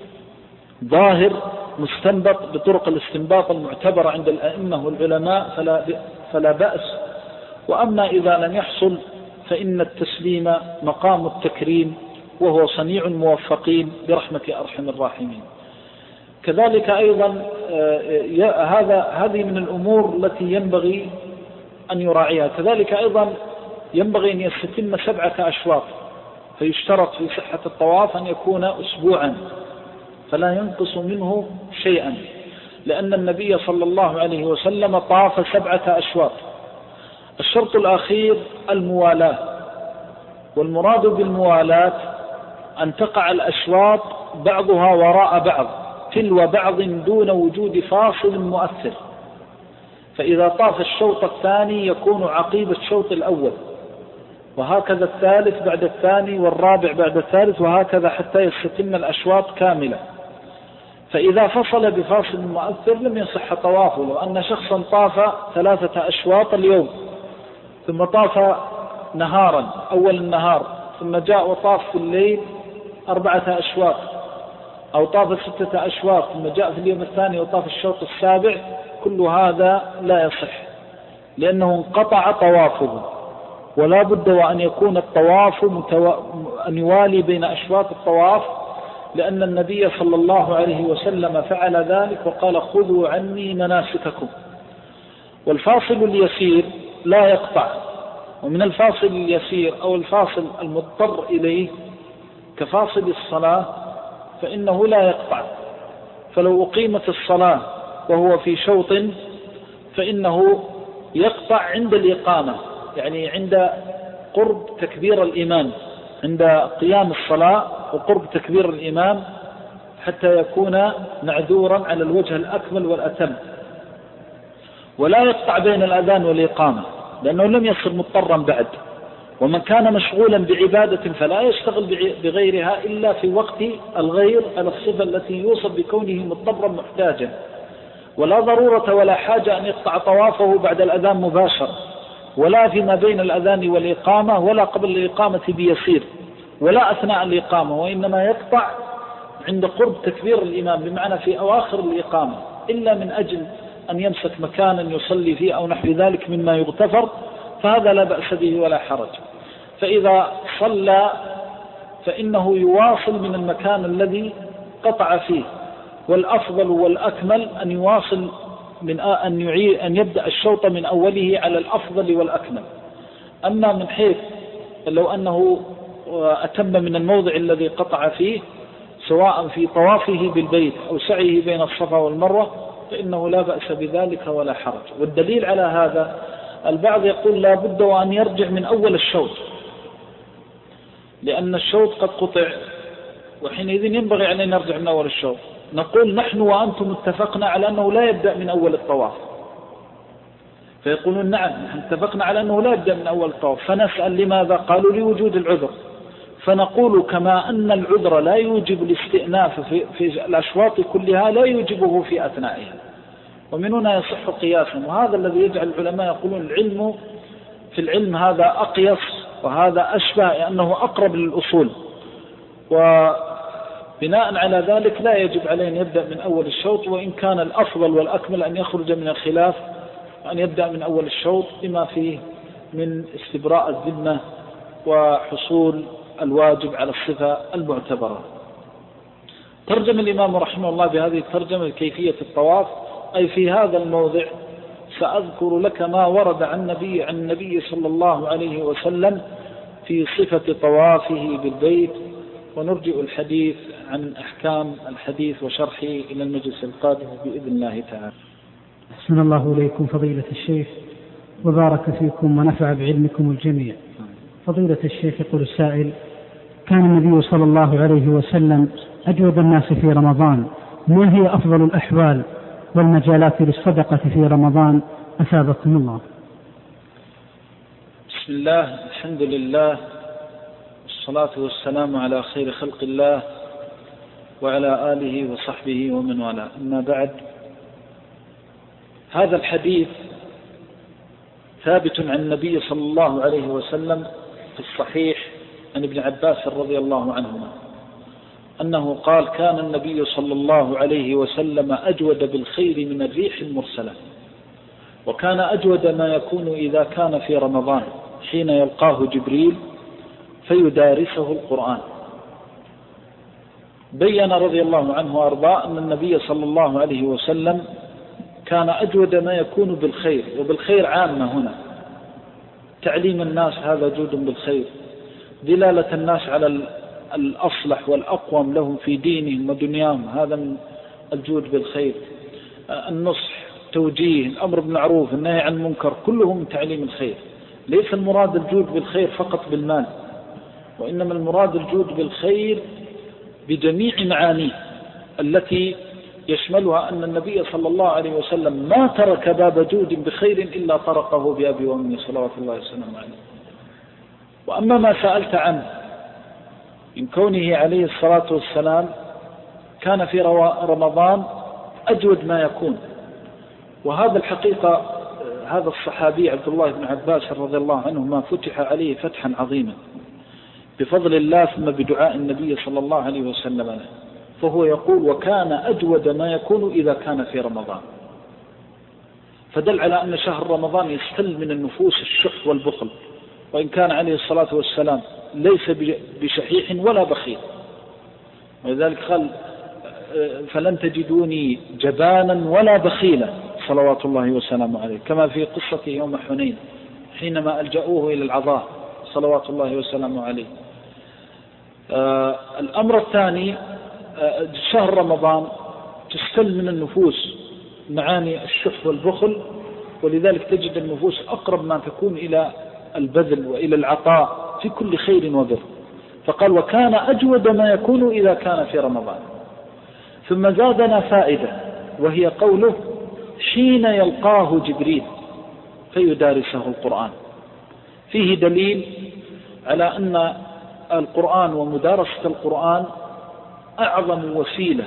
ظاهر مستنبط بطرق الاستنباط المعتبرة عند الأئمة والعلماء فلا, فلا بأس. وأما إذا لم يحصل فإن التسليم مقام التكريم، وهو صنيع الموفقين برحمة أرحم الراحمين. كذلك أيضا هذا هذه من الأمور التي ينبغي أن يراعيها. كذلك أيضا ينبغي أن يستتم سبعة أشواط، فيشترط في صحة الطواف أن يكون أسبوعا فلا ينقص منه شيئا، لأن النبي صلى الله عليه وسلم طاف سبعة أشواط. الشرط الأخير الموالاة، والمراد بالموالاة أن تقع الأشواط بعضها وراء بعض تلو بعض دون وجود فاصل مؤثر. فإذا طاف الشوط الثاني يكون عقيب الشوط الأول، وهكذا الثالث بعد الثاني، والرابع بعد الثالث، وهكذا حتى يستتم الأشواط كاملة. فإذا فصل بفاصل مؤثر لم يصح طوافه. لو أن شخصا طاف ثلاثة أشواط اليوم، ثم طاف نهارا أول النهار، ثم جاء وطاف في الليل أربعة أشواط، أو طاف ستة أشواط ثم جاء في اليوم الثاني وطاف الشوط السابع، كل هذا لا يصح، لأنه انقطع طوافه. ولا بد وأن يكون الطواف متو... أن يوالي بين أشواط الطواف، لأن النبي صلى الله عليه وسلم فعل ذلك وقال خذوا عني مناسككم. والفاصل اليسير لا يقطع. ومن الفاصل اليسير أو الفاصل المضطر إليه كفاصل الصلاة فإنه لا يقطع. فلو أقيمت الصلاة وهو في شوط فإنه يقطع عند الإقامة، يعني عند قرب تكبير الإمام، عند قيام الصلاة وقرب تكبير الإمام، حتى يكون معذورا على الوجه الأكمل والأتم. ولا يقطع بين الأذان والإقامة لأنه لم يصل مضطرا بعد. ومن كان مشغولا بعبادة فلا يشتغل بغيرها إلا في وقت الغير على الصفة التي يوصف بكونه مضطرا محتاجا. ولا ضرورة ولا حاجة أن يقطع طوافه بعد الأذان مباشر، ولا فيما بين الأذان والإقامة، ولا قبل الإقامة بيسير، ولا أثناء الإقامة، وإنما يقطع عند قرب تكبير الإمام، بمعنى في أواخر الإقامة، إلا من أجل أن يمسك مكانا يصلي فيه أو نحو ذلك مما يغتفر، فهذا لا بأس به ولا حرج. فإذا صلى فإنه يواصل من المكان الذي قطع فيه، والأفضل والأكمل أن يواصل من أن يعيد أن يبدأ الشوط من أوله على الأفضل والأكمل. أما من حيث لو أنه أتم من الموضع الذي قطع فيه سواء في طوافه بالبيت أو سعيه بين الصفا والمروة فإنه لا بأس بذلك ولا حرج. والدليل على هذا البعض يقول لا بد وأن يرجع من أول الشوط، لأن الشوط قد قطع وحينئذ ينبغي أن نرجع من أول الشوط. نقول نحن وأنتم اتفقنا على أنه لا يبدأ من أول الطواف، فيقولون نعم نحن اتفقنا على أنه لا يبدأ من أول الطواف. فنسأل لماذا؟ قالوا لوجود العذر. فنقول كما أن العذر لا يوجب الاستئناف في, في الأشواط كلها لا يوجبه في أثنائها، ومن هنا يصح قياسا. وهذا الذي يجعل العلماء يقولون العلم في العلم هذا أقيس وهذا أشبه، لأنه أقرب للأصول. وبناء على ذلك لا يجب عليه أن يبدأ من أول الشوط، وإن كان الأفضل والأكمل أن يخرج من الخلاف وأن يبدأ من أول الشوط لما فيه من استبراء الذمة وحصول الواجب على الصفة المعتبرة. ترجم الإمام رحمه الله بهذه الترجمة كيفية الطواف، أي في هذا الموضع سأذكر لك ما ورد عن النبي عن النبي صلى الله عليه وسلم في صفة طوافه بالبيت، ونرجئ الحديث عن أحكام الحديث وشرحه إلى المجلس القادم بإذن الله تعالى. أحسن الله إليكم فضيلة الشيخ وبارك فيكم ونفع بعلمكم الجميع. فضيلة الشيخ يقول السائل: كان النبي صلى الله عليه وسلم أجود الناس في رمضان، ما هي أفضل الأحوال والمجالات للصدقة في رمضان أثابكم الله؟ بسم الله، الحمد لله، والصلاة والسلام على خير خلق الله وعلى آله وصحبه ومن والاه. أما بعد، هذا الحديث ثابت عن النبي صلى الله عليه وسلم في الصحيح عن ابن عباس رضي الله عنهما أنه قال: كان النبي صلى الله عليه وسلم أجود بالخير من الريح المرسلة، وكان أجود ما يكون إذا كان في رمضان حين يلقاه جبريل فيدارسه القرآن. بين رضي الله عنه وأرضاه أن النبي صلى الله عليه وسلم كان أجود ما يكون بالخير، وبالخير عامة هنا تعليم الناس هذا جود بالخير، دلالة الناس على الأصلح والأقوم لهم في دينهم ودنياهم هذا من الجود بالخير، النصح، توجيه، الأمر بالمعروف، النهي عن المنكر، كلهم من تعليم الخير. ليس المراد الجود بالخير فقط بالمال، وإنما المراد الجود بالخير بجميع معانيه التي يشملها أن النبي صلى الله عليه وسلم ما ترك باب جود بخير إلا طرقه بأبي وأمي صلوات الله وسلامه عليه. وأما ما سألت عنه من كونه عليه الصلاة والسلام كان في رمضان أجود ما يكون، وهذا الحقيقة هذا الصحابي عبد الله بن عباس رضي الله عنه ما فتح عليه فتحا عظيما بفضل الله ثم بدعاء النبي صلى الله عليه وسلم له، فهو يقول: وكان أجود ما يكون إذا كان في رمضان. فدل على أن شهر رمضان يستل من النفوس الشح والبخل، وإن كان عليه الصلاة والسلام ليس بشحيح ولا بخيل، ولذلك قال: فلن تجدوني جبانا ولا بخيلا، صلوات الله وسلامه عليه، كما في قصة يوم حنين حينما ألجأوه إلى العظاه صلوات الله وسلامه عليه. آه الأمر الثاني، آه شهر رمضان تستل من النفوس معاني الشح والبخل، ولذلك تجد النفوس أقرب ما تكون إلى البذل وإلى العطاء في كل خير وبر، فقال وكان أجود ما يكون إذا كان في رمضان. ثم زادنا فائدة وهي قوله حين يلقاه جبريل فيدارسه القرآن. فيه دليل على أن القرآن ومدارسة القرآن أعظم وسيلة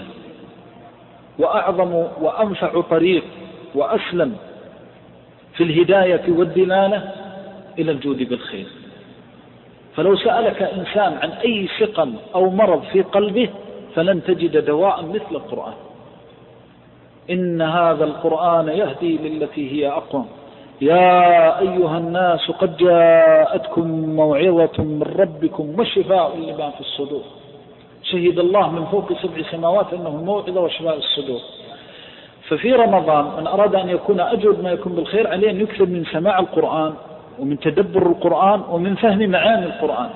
وأعظم وأنفع طريق وأسلم في الهداية والدلالة إلى الجود بالخير. فلو سألك إنسان عن أي سقم أو مرض في قلبه فلن تجد دواء مثل القرآن. إن هذا القرآن يهدي للتي هي أقوم. يا أيها الناس قد جاءتكم موعظة من ربكم وشفاء لما في الصدور. شهد الله من فوق سبع سماوات أنه موعظة وشفاء الصدور. ففي رمضان من أراد أن يكون أجود ما يكون بالخير عليه أن يكثر من سماع القرآن ومن تدبر القرآن ومن فهم معاني القرآن.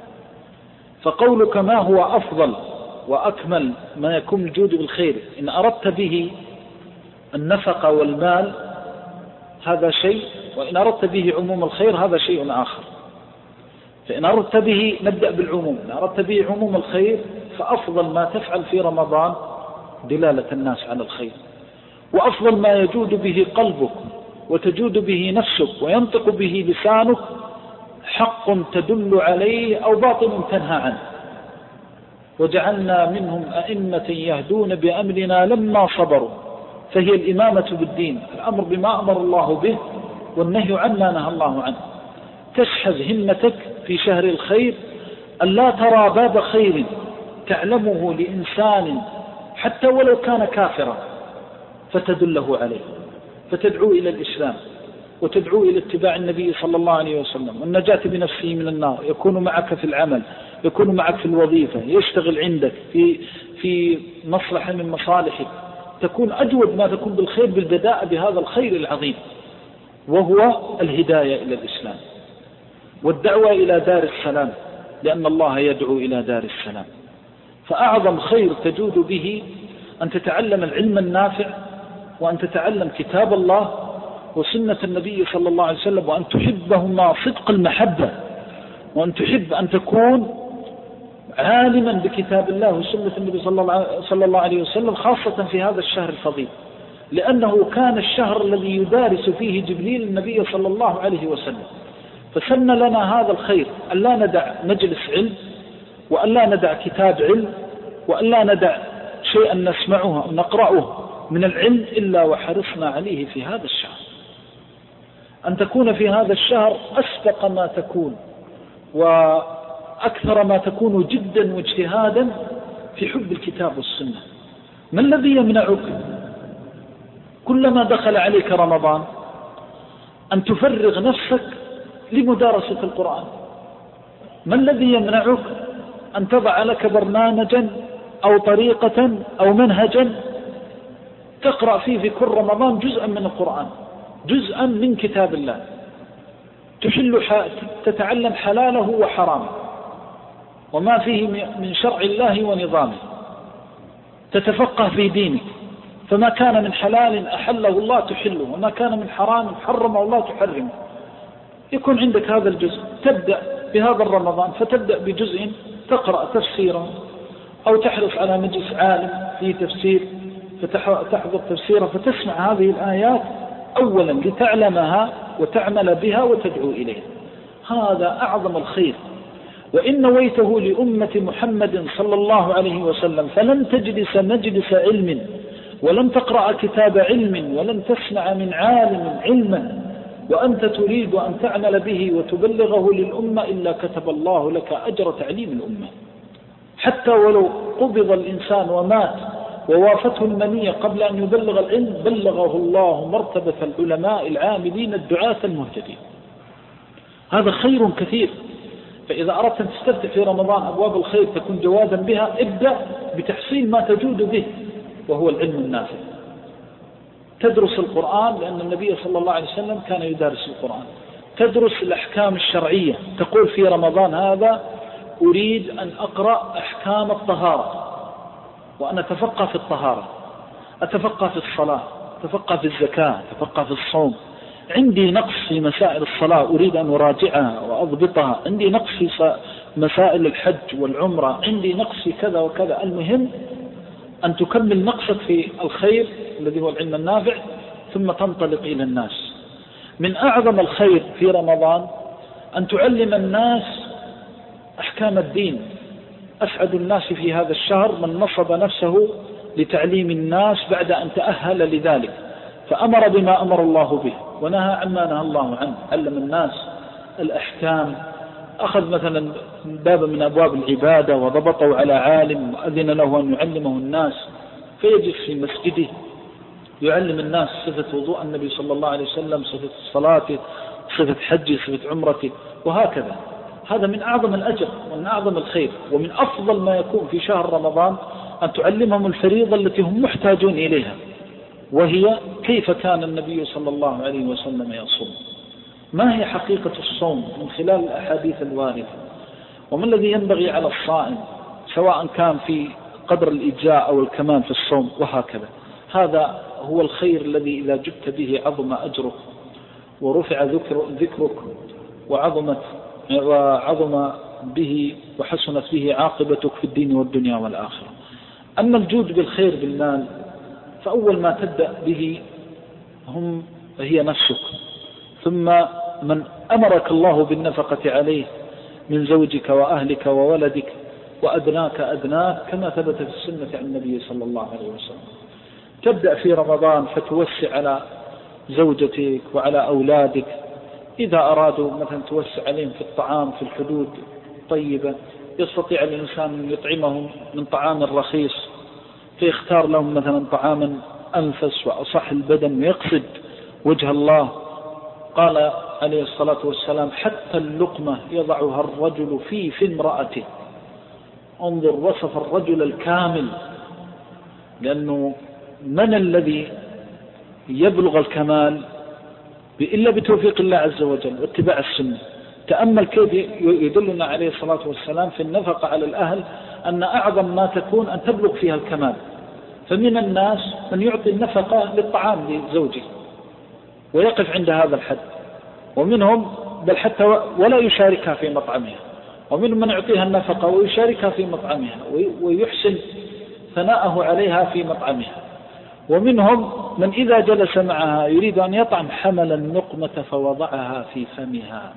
فقولك ما هو أفضل وأكمل ما يكون الجود بالخير إن أردت به النفقة والمال هذا شيء، وإن أردت به عموم الخير هذا شيء آخر. فإن أردت به نبدأ بالعموم، إن أردت به عموم الخير فأفضل ما تفعل في رمضان دلالة الناس على الخير، وأفضل ما يجود به قلبك وتجود به نفسك وينطق به لسانك حق تدل عليه أو باطل تنهى عنه. وجعلنا منهم أئمة يهدون بأمرنا لما صبروا، فهي الإمامة بالدين، الأمر بما أمر الله به والنهي عما نهى الله عنه. تشحذ همتك في شهر الخير ألا ترى باب خير تعلمه لإنسان حتى ولو كان كافرا فتدله عليه، فتدعو إلى الإسلام وتدعو إلى اتباع النبي صلى الله عليه وسلم والنجاة بنفسه من النار. يكون معك في العمل، يكون معك في الوظيفة، يشتغل عندك في في مصلحة من مصالحك. تكون أجود ما تكون بالخير بالبداء بهذا الخير العظيم وهو الهداية إلى الإسلام والدعوة إلى دار السلام، لأن الله يدعو إلى دار السلام. فأعظم خير تجود به أن تتعلم العلم النافع، وأن تتعلم كتاب الله وسنة النبي صلى الله عليه وسلم، وأن تحبهما صدق المحبة، وأن تحب أن تكون عالما بكتاب الله وسنة النبي صلى الله عليه وسلم، خاصة في هذا الشهر الفضيل، لأنه كان الشهر الذي يدارس فيه جبريل النبي صلى الله عليه وسلم. فسن لنا هذا الخير أن لا ندع مجلس علم، وأن لا ندع كتاب علم، وأن لا ندع شيئا نسمعه أو نقرأه من العلم إلا وحرصنا عليه في هذا الشهر. أن تكون في هذا الشهر أسبق ما تكون وأكثر ما تكون جدا واجتهادا في حب الكتاب والسنة. ما الذي يمنعك كلما دخل عليك رمضان أن تفرغ نفسك لمدارسة القرآن؟ ما الذي يمنعك أن تضع لك برنامجا أو طريقة أو منهجا تقرأ فيه في كل رمضان جزءا من القرآن، جزءا من كتاب الله، تحل تتعلم حلاله وحرامه وما فيه من شرع الله ونظامه، تتفقه في دينك، فما كان من حلال أحله الله تحله، وما كان من حرام حرمه الله تحرمه. يكون عندك هذا الجزء، تبدأ بهذا الرمضان فتبدأ بجزء تقرأ تفسيرا أو تحرص على مجلس عالم فيه تفسير فتحضر تفسيره فتسمع هذه الآيات أولا لتعلمها وتعمل بها وتدعو إليها. هذا أعظم الخير. وإن نويته لأمة محمد صلى الله عليه وسلم فلن تجلس مجلس علم ولن تقرأ كتاب علم ولن تسمع من عالم علما وأنت تريد أن تعمل به وتبلغه للأمة إلا كتب الله لك أجر تعليم الأمة. حتى ولو قبض الإنسان ومات ووافته المنية قبل أن يبلغ العلم بلغه الله مرتبة العلماء العاملين الدعاة المهتدين. هذا خير كثير. فإذا أردت أن تستفتح في رمضان أبواب الخير تكون جوادا بها، ابدأ بتحصيل ما تجود به وهو العلم النافع. تدرس القرآن لأن النبي صلى الله عليه وسلم كان يدرس القرآن، تدرس الأحكام الشرعية، تقول في رمضان هذا أريد أن أقرأ أحكام الطهارة وأن أتفقه في الطهارة، أتفقه في الصلاة، أتفقه في الزكاة، أتفقه في الصوم، عندي نقص في مسائل الصلاة أريد أن أراجعها وأضبطها، عندي نقص في مسائل الحج والعمرة، عندي نقص في كذا وكذا. المهم أن تكمل نقصك في الخير الذي هو العلم النافع ثم تنطلق إلى الناس. من أعظم الخير في رمضان أن تعلم الناس أحكام الدين. أسعد الناس في هذا الشهر من نصب نفسه لتعليم الناس بعد أن تأهل لذلك، فأمر بما أمر الله به ونهى عما نهى الله عنه، علم الناس الأحكام، أخذ مثلا باب من أبواب العبادة وضبطه على عالم وأذن له أن يعلمه الناس، فيجلس في مسجده يعلم الناس صفة وضوء النبي صلى الله عليه وسلم، صفة صلاته، صفة حجه، صفة عمرته، وهكذا. هذا من أعظم الأجر ومن أعظم الخير، ومن أفضل ما يكون في شهر رمضان أن تعلمهم الفريضة التي هم محتاجون إليها، وهي كيف كان النبي صلى الله عليه وسلم يصوم، ما هي حقيقة الصوم من خلال الأحاديث الواردة، وما الذي ينبغي على الصائم سواء كان في قدر الإجزاء أو الكمال في الصوم، وهكذا. هذا هو الخير الذي إذا جبت به عظم أجرك ورفع ذكر ذكرك وعظمت وعظم به وحسنت به عاقبتك في الدين والدنيا والآخرة. أما الجود بالخير بالمال فأول ما تبدأ به هم هي نفسك، ثم من أمرك الله بالنفقة عليه من زوجك وأهلك وولدك، وأدناك أدناك كما ثبت في السنة عن النبي صلى الله عليه وسلم. تبدأ في رمضان فتوسع على زوجتك وعلى أولادك، إذا أرادوا مثلا توسع عليهم في الطعام في الحدود طيبة، يستطيع الإنسان أن يطعمهم من طعام رخيص فيختار لهم مثلا طعاما أنفس وأصح البدن ويقصد وجه الله. قال عليه الصلاة والسلام حتى اللقمة يضعها الرجل في في امرأته. انظر وصف الرجل الكامل، لأنه من الذي يبلغ الكمال إلا بتوفيق الله عز وجل واتباع السنة. تأمل كيف يدلنا عليه الصلاة والسلام في النفقة على الأهل أن أعظم ما تكون أن تبلغ فيها الكمال. فمن الناس من يعطي النفقة للطعام لزوجه ويقف عند هذا الحد، ومنهم بل حتى ولا يشاركها في مطعمها، ومنهم من يعطيها النفقة ويشاركها في مطعمها ويحسن ثناءه عليها في مطعمها، ومنهم من إذا جلس معها يريد أن يطعم حمل النقمة فوضعها في فمها.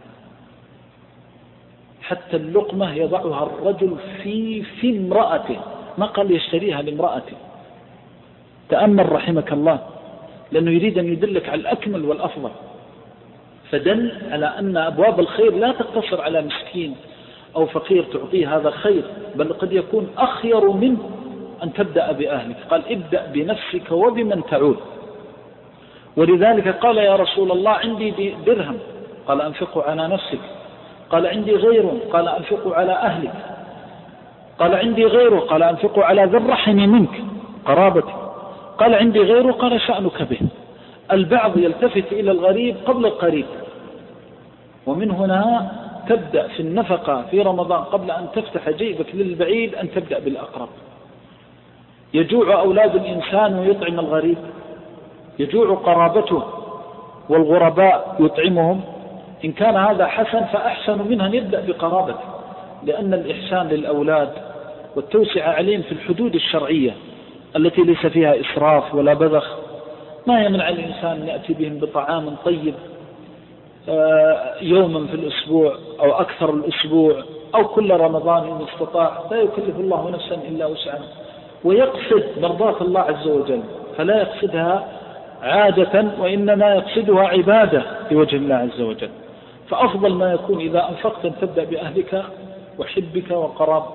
حتى اللقمة يضعها الرجل في في امرأته، ما قال يشتريها لامرأته. تأمل رحمك الله، لأنه يريد أن يدلك على الأكمل والأفضل، فدل على أن أبواب الخير لا تقتصر على مسكين أو فقير تعطيه هذا خير، بل قد يكون أخير منه أن تبدأ بأهلك. قال ابدأ بنفسك وبمن تعود. ولذلك قال يا رسول الله عندي درهم، قال أنفقه على نفسك. قال عندي غيره، قال أنفقه على أهلك. قال عندي غيره، قال أنفقه على ذي الرحم منك قرابتك. قال عندي غيره، قال شأنك به. البعض يلتفت إلى الغريب قبل القريب، ومن هنا تبدأ في النفقة في رمضان قبل أن تفتح جيبك للبعيد أن تبدأ بالأقرب. يجوع أولاد الإنسان ويطعم الغريب، يجوع قرابته والغرباء يطعمهم. إن كان هذا حسن فأحسن منها أن يبدأ بقرابته، لأن الإحسان للأولاد والتوسع عليهم في الحدود الشرعية التي ليس فيها إسراف ولا بذخ ما يمنع الإنسان أن يأتي بهم بطعام طيب يوما في الأسبوع أو أكثر الأسبوع أو كل رمضان إن استطاع. لا يكلف الله نفسا إلا وسعها، ويقصد مرضاة الله عز وجل، فلا يقصدها عادة وإنما يقصدها عبادة لوجه الله عز وجل. فأفضل ما يكون إذا أنفقت أن تبدأ بأهلك وحبك وقرابك،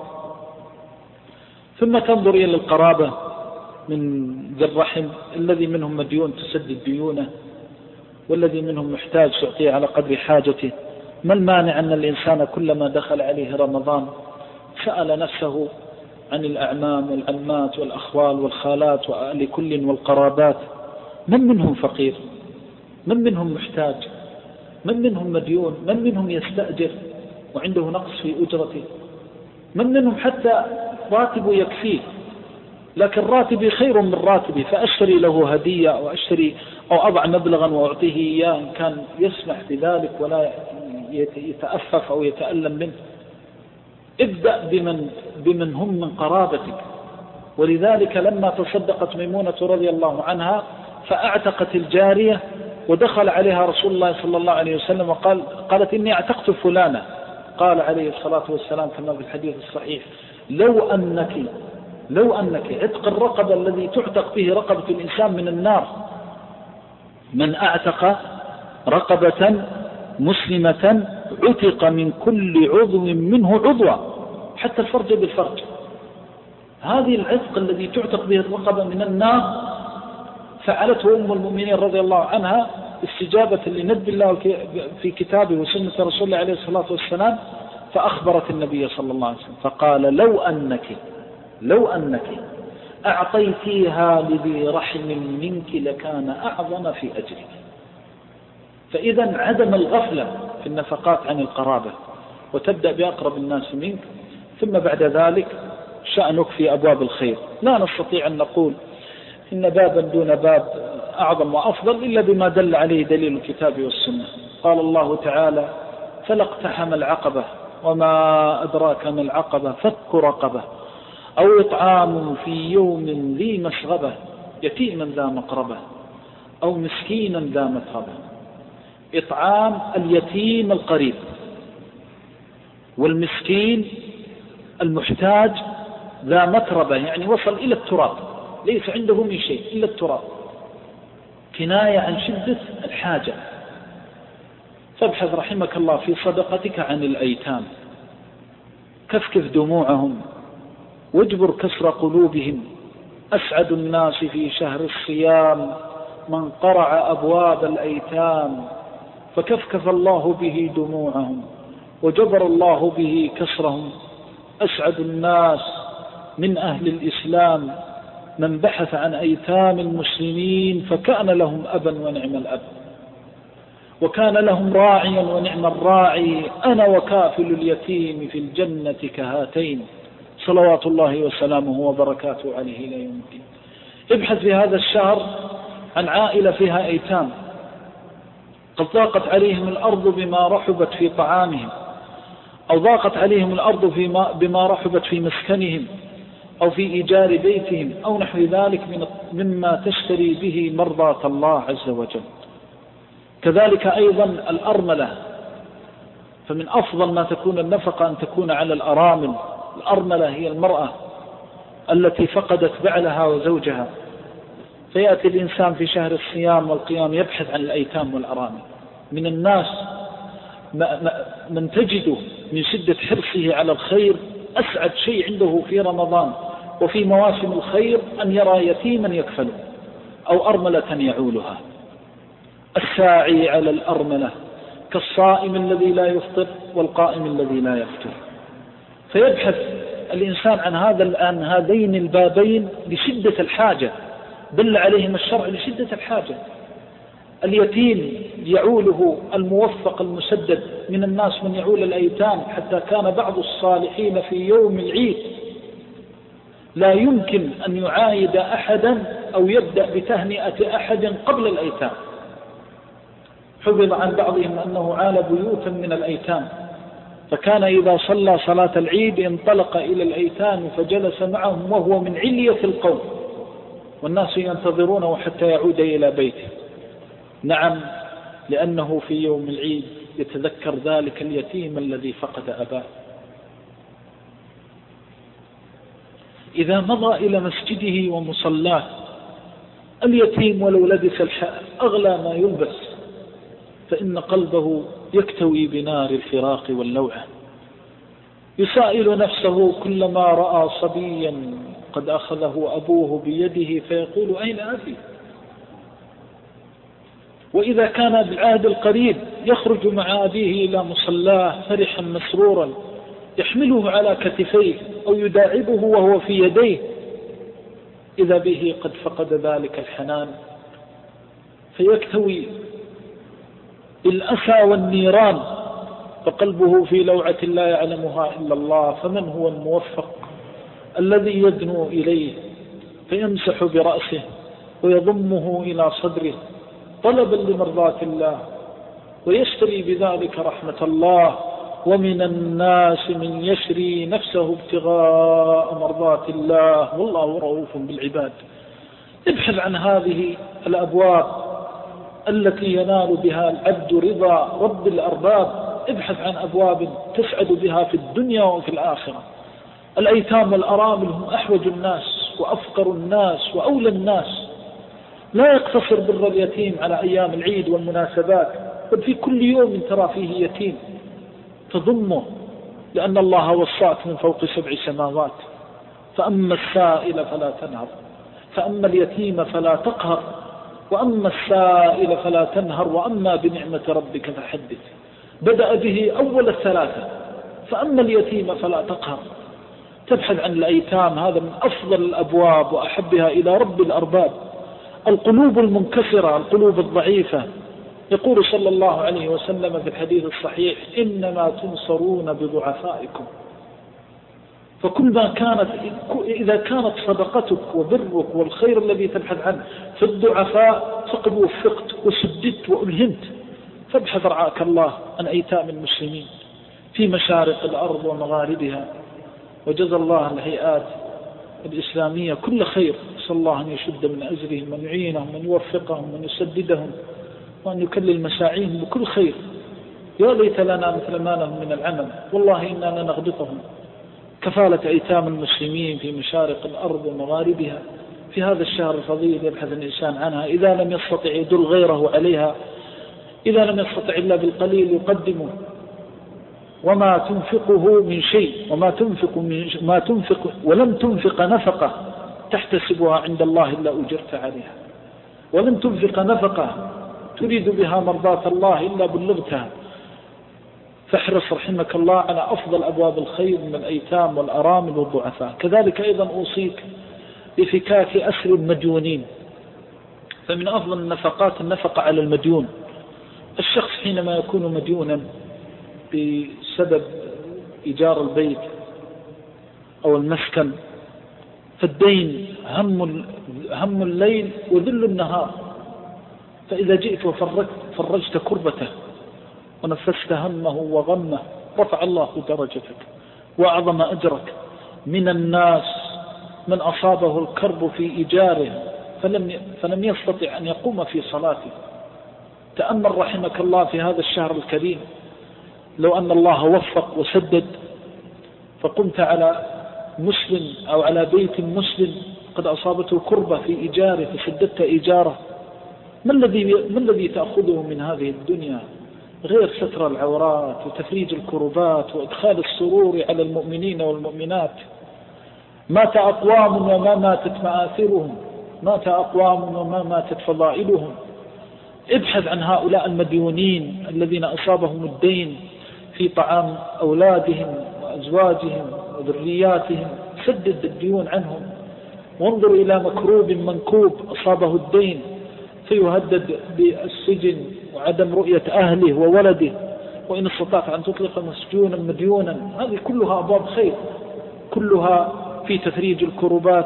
ثم تنظر إلى القرابة من ذي الرحم الذي منهم مديون تسدد ديونه، والذي منهم محتاج تعطيه على قدر حاجته. ما المانع أن الإنسان كلما دخل عليه رمضان سأل نفسه عن الأعمام والعمات والأخوال والخالات وآل كل والقرابات، من منهم فقير؟ من منهم محتاج؟ من منهم مديون؟ من منهم يستأجر وعنده نقص في أجرته؟ من منهم حتى راتبه يكفيه، لكن راتبي خير من راتبي فأشتري له هدية أو أشتري أو أضع مبلغا وأعطيه إياه إن كان يسمح بذلك ولا يتأفف أو يتألم منه. ابدأ بمن, بمن هم من قرابتك. ولذلك لما تصدقت ميمونة رضي الله عنها فأعتقت الجارية ودخل عليها رسول الله صلى الله عليه وسلم وقال قالت إني اعتقت فلانة. قال عليه الصلاة والسلام كما في الحديث الصحيح لو أنك لو أنك عتق الرقبة الذي تعتق به رقبة الإنسان من النار، من أعتق رقبة مسلمة عتق من كل عضو منه عضوا حتى الفرج بالفرج. هذه العتق الذي تعتق به الرقبة من النار فعلته أم المؤمنين رضي الله عنها استجابة لندب الله في كتابه وسنة رسول الله عليه الصلاة والسلام، فأخبرت النبي صلى الله عليه وسلم فقال لو أنك لو أنك أعطيتيها لذي رحم منك لكان أعظم في أجرك. فإذا عدم الغفلة في النفقات عن القرابة وتبدأ بأقرب الناس منك، ثم بعد ذلك شأنك في أبواب الخير. لا نستطيع أن نقول إن بابا دون باب أعظم وأفضل إلا بما دل عليه دليل الكتاب والسنة. قال الله تعالى فلا اقتحم العقبة وما أدراك ما العقبة فك رقبة أو إطعام في يوم ذي مسغبة يتيما ذا مقربة أو مسكينا ذا متربة. إطعام اليتيم القريب والمسكين المحتاج ذا متربة يعني وصل إلى التراب ليس عنده من شيء إلا التراب، كناية عن شدة الحاجة. فابحث رحمك الله في صدقتك عن الأيتام، كفكف دموعهم واجبر كسر قلوبهم. أسعد الناس في شهر الصيام من قرع أبواب الأيتام فكفكف الله به دموعهم وجبر الله به كسرهم. أسعد الناس من أهل الإسلام من بحث عن أيتام المسلمين فكان لهم أبا ونعم الأب وكان لهم راعيا ونعم الراعي أنا وكافل اليتيم في الجنة كهاتين صلوات الله وسلامه وبركاته عليه إلى يوم الدين. ابحث في هذا الشهر عن عائلة فيها أيتام قد ضاقت عليهم الأرض بما رحبت في طعامهم أو ضاقت عليهم الأرض بما رحبت في مسكنهم أو في إيجار بيتهم أو نحو ذلك مما تشتري به مرضاة الله عز وجل. كذلك أيضا الأرملة، فمن أفضل ما تكون النفقة أن تكون على الأرامل. الأرملة هي المرأة التي فقدت بعلها وزوجها، فيأتي الإنسان في شهر الصيام والقيام يبحث عن الأيتام والأرامل. من الناس من تجده من شدة حرصه على الخير أسعد شيء عنده في رمضان وفي مواسم الخير أن يرى يتيما يكفله أو أرملة يعولها. الساعي على الأرملة كالصائم الذي لا يفطر والقائم الذي لا يفطر. فيبحث الإنسان عن هذا عن هذين البابين لشدة الحاجة، دل عليهم الشرع لشدة الحاجة. اليتيم يعوله الموفق المسدد، من الناس من يعول الأيتام حتى كان بعض الصالحين في يوم العيد لا يمكن أن يعايد أحدا أو يبدأ بتهنئة أحد قبل الأيتام. حفظ عن بعضهم أنه عال بيوتا من الأيتام، فكان إذا صلى صلاة العيد انطلق إلى الأيتام فجلس معهم وهو من علية القوم والناس ينتظرونه حتى يعود إلى بيته. نعم، لأنه في يوم العيد يتذكر ذلك اليتيم الذي فقد أباه. إذا مضى إلى مسجده ومصلاه اليتيم ولو لبس الحاء أغلى ما يلبس، فإن قلبه يكتوي بنار الفراق واللوعة. يسائل نفسه كلما رأى صبيا قد أخذه أبوه بيده فيقول أين أبي؟ وإذا كان بالعهد القريب يخرج مع أبيه إلى مصلاه فرحا مسرورا يحمله على كتفيه أو يداعبه وهو في يديه، إذا به قد فقد ذلك الحنان فيكتوي الأسى والنيران فقلبه في لوعة لا يعلمها إلا الله. فمن هو الموفق الذي يدنو إليه فيمسح برأسه ويضمه إلى صدره طلبا لمرضاة الله ويشتري بذلك رحمة الله؟ ومن الناس من يشري نفسه ابتغاء مرضاة الله والله رؤوف بالعباد. ابحث عن هذه الأبواب التي ينال بها العبد رضا رب الأرباب. ابحث عن أبواب تسعد بها في الدنيا وفي الآخرة. الأيتام والأرامل هم أحوج الناس وأفقر الناس وأولى الناس. لا يقتصر بر اليتيم على أيام العيد والمناسبات، بل في كل يوم ترى فيه يتيم تضمه، لأن الله وصاك من فوق سبع سماوات. فأما السائل فلا تنهر، فأما اليتيم فلا تقهر، وأما السائل فلا تنهر، وأما بنعمة ربك فحدث. بدأ به أول الثلاثة. فأما اليتيم فلا تقهر، تبحث عن الأيتام، هذا من أفضل الأبواب وأحبها إلى رب الأرباب. القلوب المنكسرة، القلوب الضعيفة. يقول صلى الله عليه وسلم في الحديث الصحيح: إنما تنصرون بضعفائكم. فكل ما كانت إذا كانت صدقتك وبرك والخير الذي تبحث عنه في الضعفاء فقد وفقت وسددت وألهمت. فابحث رعاك الله عن أيتام المسلمين في مشارق الأرض ومغاربها. وجزى الله الهيئات الإسلامية كل خير. صلى الله أن يشد من أجرهم، وأن يعينهم، وأن يوفقهم، وأن يسددهم، وأن يكلل مساعيهم بكل خير. يا ليت لنا مثل ما لهم من العمل، والله إننا نغبطهم. كفالة أيتام المسلمين في مشارق الأرض ومغاربها في هذا الشهر الفضيل يبحث الإنسان عنها. إذا لم يستطع يدل غيره عليها، إذا لم يستطع إلا بالقليل يقدمه. وما تنفقه من شيء، وما تنفق من ما تنفق ولم تنفق نفقة تحتسبها عند الله إلا أجرت عليها، ولم تنفق نفقة تريد بها مرضاة الله إلا بلغتها. فاحرص رحمك الله على أفضل أبواب الخير من الأيتام والأرامل والضعفاء. كذلك أيضا أوصيك بفكاك أسر المديونين. فمن أفضل النفقات النفقة على المديون. الشخص حينما يكون مديونا بسبب إيجار البيت أو المسكن، فالدين هم هم الليل وذل النهار. فإذا جئت وفرجت فرجت كربته ونفست همه وغمه رفع الله درجتك وأعظم أجرك. من الناس من أصابه الكرب في إيجاره فلم فلم يستطع أن يقوم في صلاته. تأمل رحمك الله في هذا الشهر الكريم، لو أن الله وفق وسدد فقمت على مسلم أو على بيت مسلم قد أصابته كربة في إيجاره فسددت إيجاره، ما الذي ما الذي تأخذه من هذه الدنيا غير ستر العورات وتفريج الكربات وإدخال السرور على المؤمنين والمؤمنات؟ مات أقوام وما ماتت مآثرهم، مات أقوام وما ماتت فضائلهم. ابحث عن هؤلاء المديونين الذين أصابهم الدين في طعام أولادهم وأزواجهم وذرياتهم، سدد الديون عنهم. وانظر إلى مكروب منكوب أصابه الدين فيهدد بالسجن وعدم رؤية أهله وولده، وإن استطعت أن تطلق مسجونا مديونا. هذه كلها أبواب خير، كلها في تفريج الكربات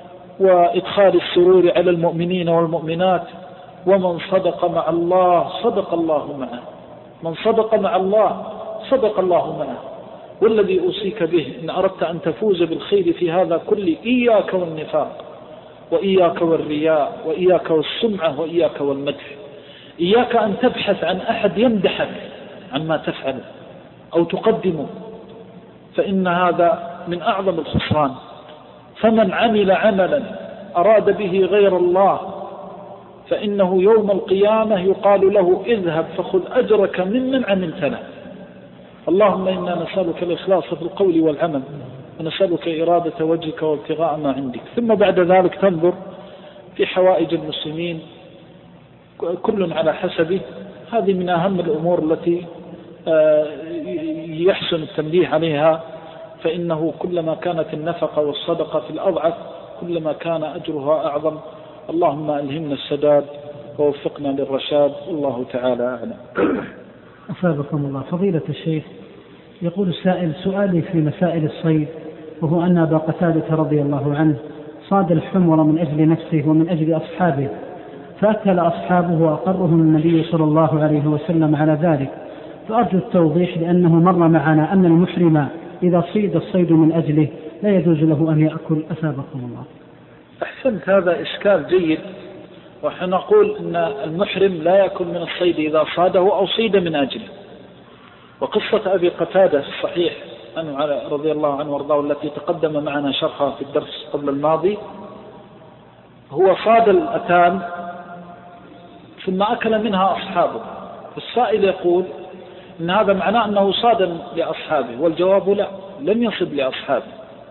وإدخال السرور على المؤمنين والمؤمنات. ومن صدق مع الله صدق الله معه، من صدق مع الله صدق الله معه. والذي أوصيك به إن أردت أن تفوز بالخير في هذا كله إياك والنفاق، وإياك والرياء، وإياك والسمعة، وإياك والمدح. إياك أن تبحث عن أحد يمدحك عن ما تفعله أو تقدمه، فإن هذا من أعظم الخسران. فمن عمل عملا أراد به غير الله فإنه يوم القيامة يقال له اذهب فخذ أجرك ممن عملت له. اللهم إنا نسألك الإخلاص في القول والعمل، ونسألك إرادة وجهك وابتغاء ما عندك. ثم بعد ذلك تنظر في حوائج المسلمين كل على حسبه. هذه من أهم الأمور التي يحسن التنبيه عليها، فإنه كلما كانت النفقة والصدقة في الأضعف كلما كان أجرها أعظم. اللهم ألهمنا السداد، ووفقنا للرشاد، والله تعالى أعلم. أثابكم الله. فضيلة الشيخ، يقول السائل: سؤالي في مسائل الصيد، وهو أن أبا قتادة رضي الله عنه صاد الحمر من أجل نفسه ومن أجل أصحابه، فأكل أصحابه وأقرهم النبي صلى الله عليه وسلم على ذلك، فأرجو التوضيح لأنه مر معنا أن المحرم إذا صيد الصيد من أجله لا يجوز له أن يأكل. أثابكم الله. أحسنت، هذا إشكال جيد، ونحن نقول أن المحرم لا يأكل من الصيد إذا صاده أو صيد من أجله. وقصة أبي قتادة الصحيح أنه رضي الله عنه وارضاه التي تقدم معنا شرحها في الدرس قبل الماضي، هو صاد الأتان ثم أكل منها أصحابه. السائل يقول إن هذا معناه أنه صاد لأصحابه، والجواب لا، لم يصد لأصحابه،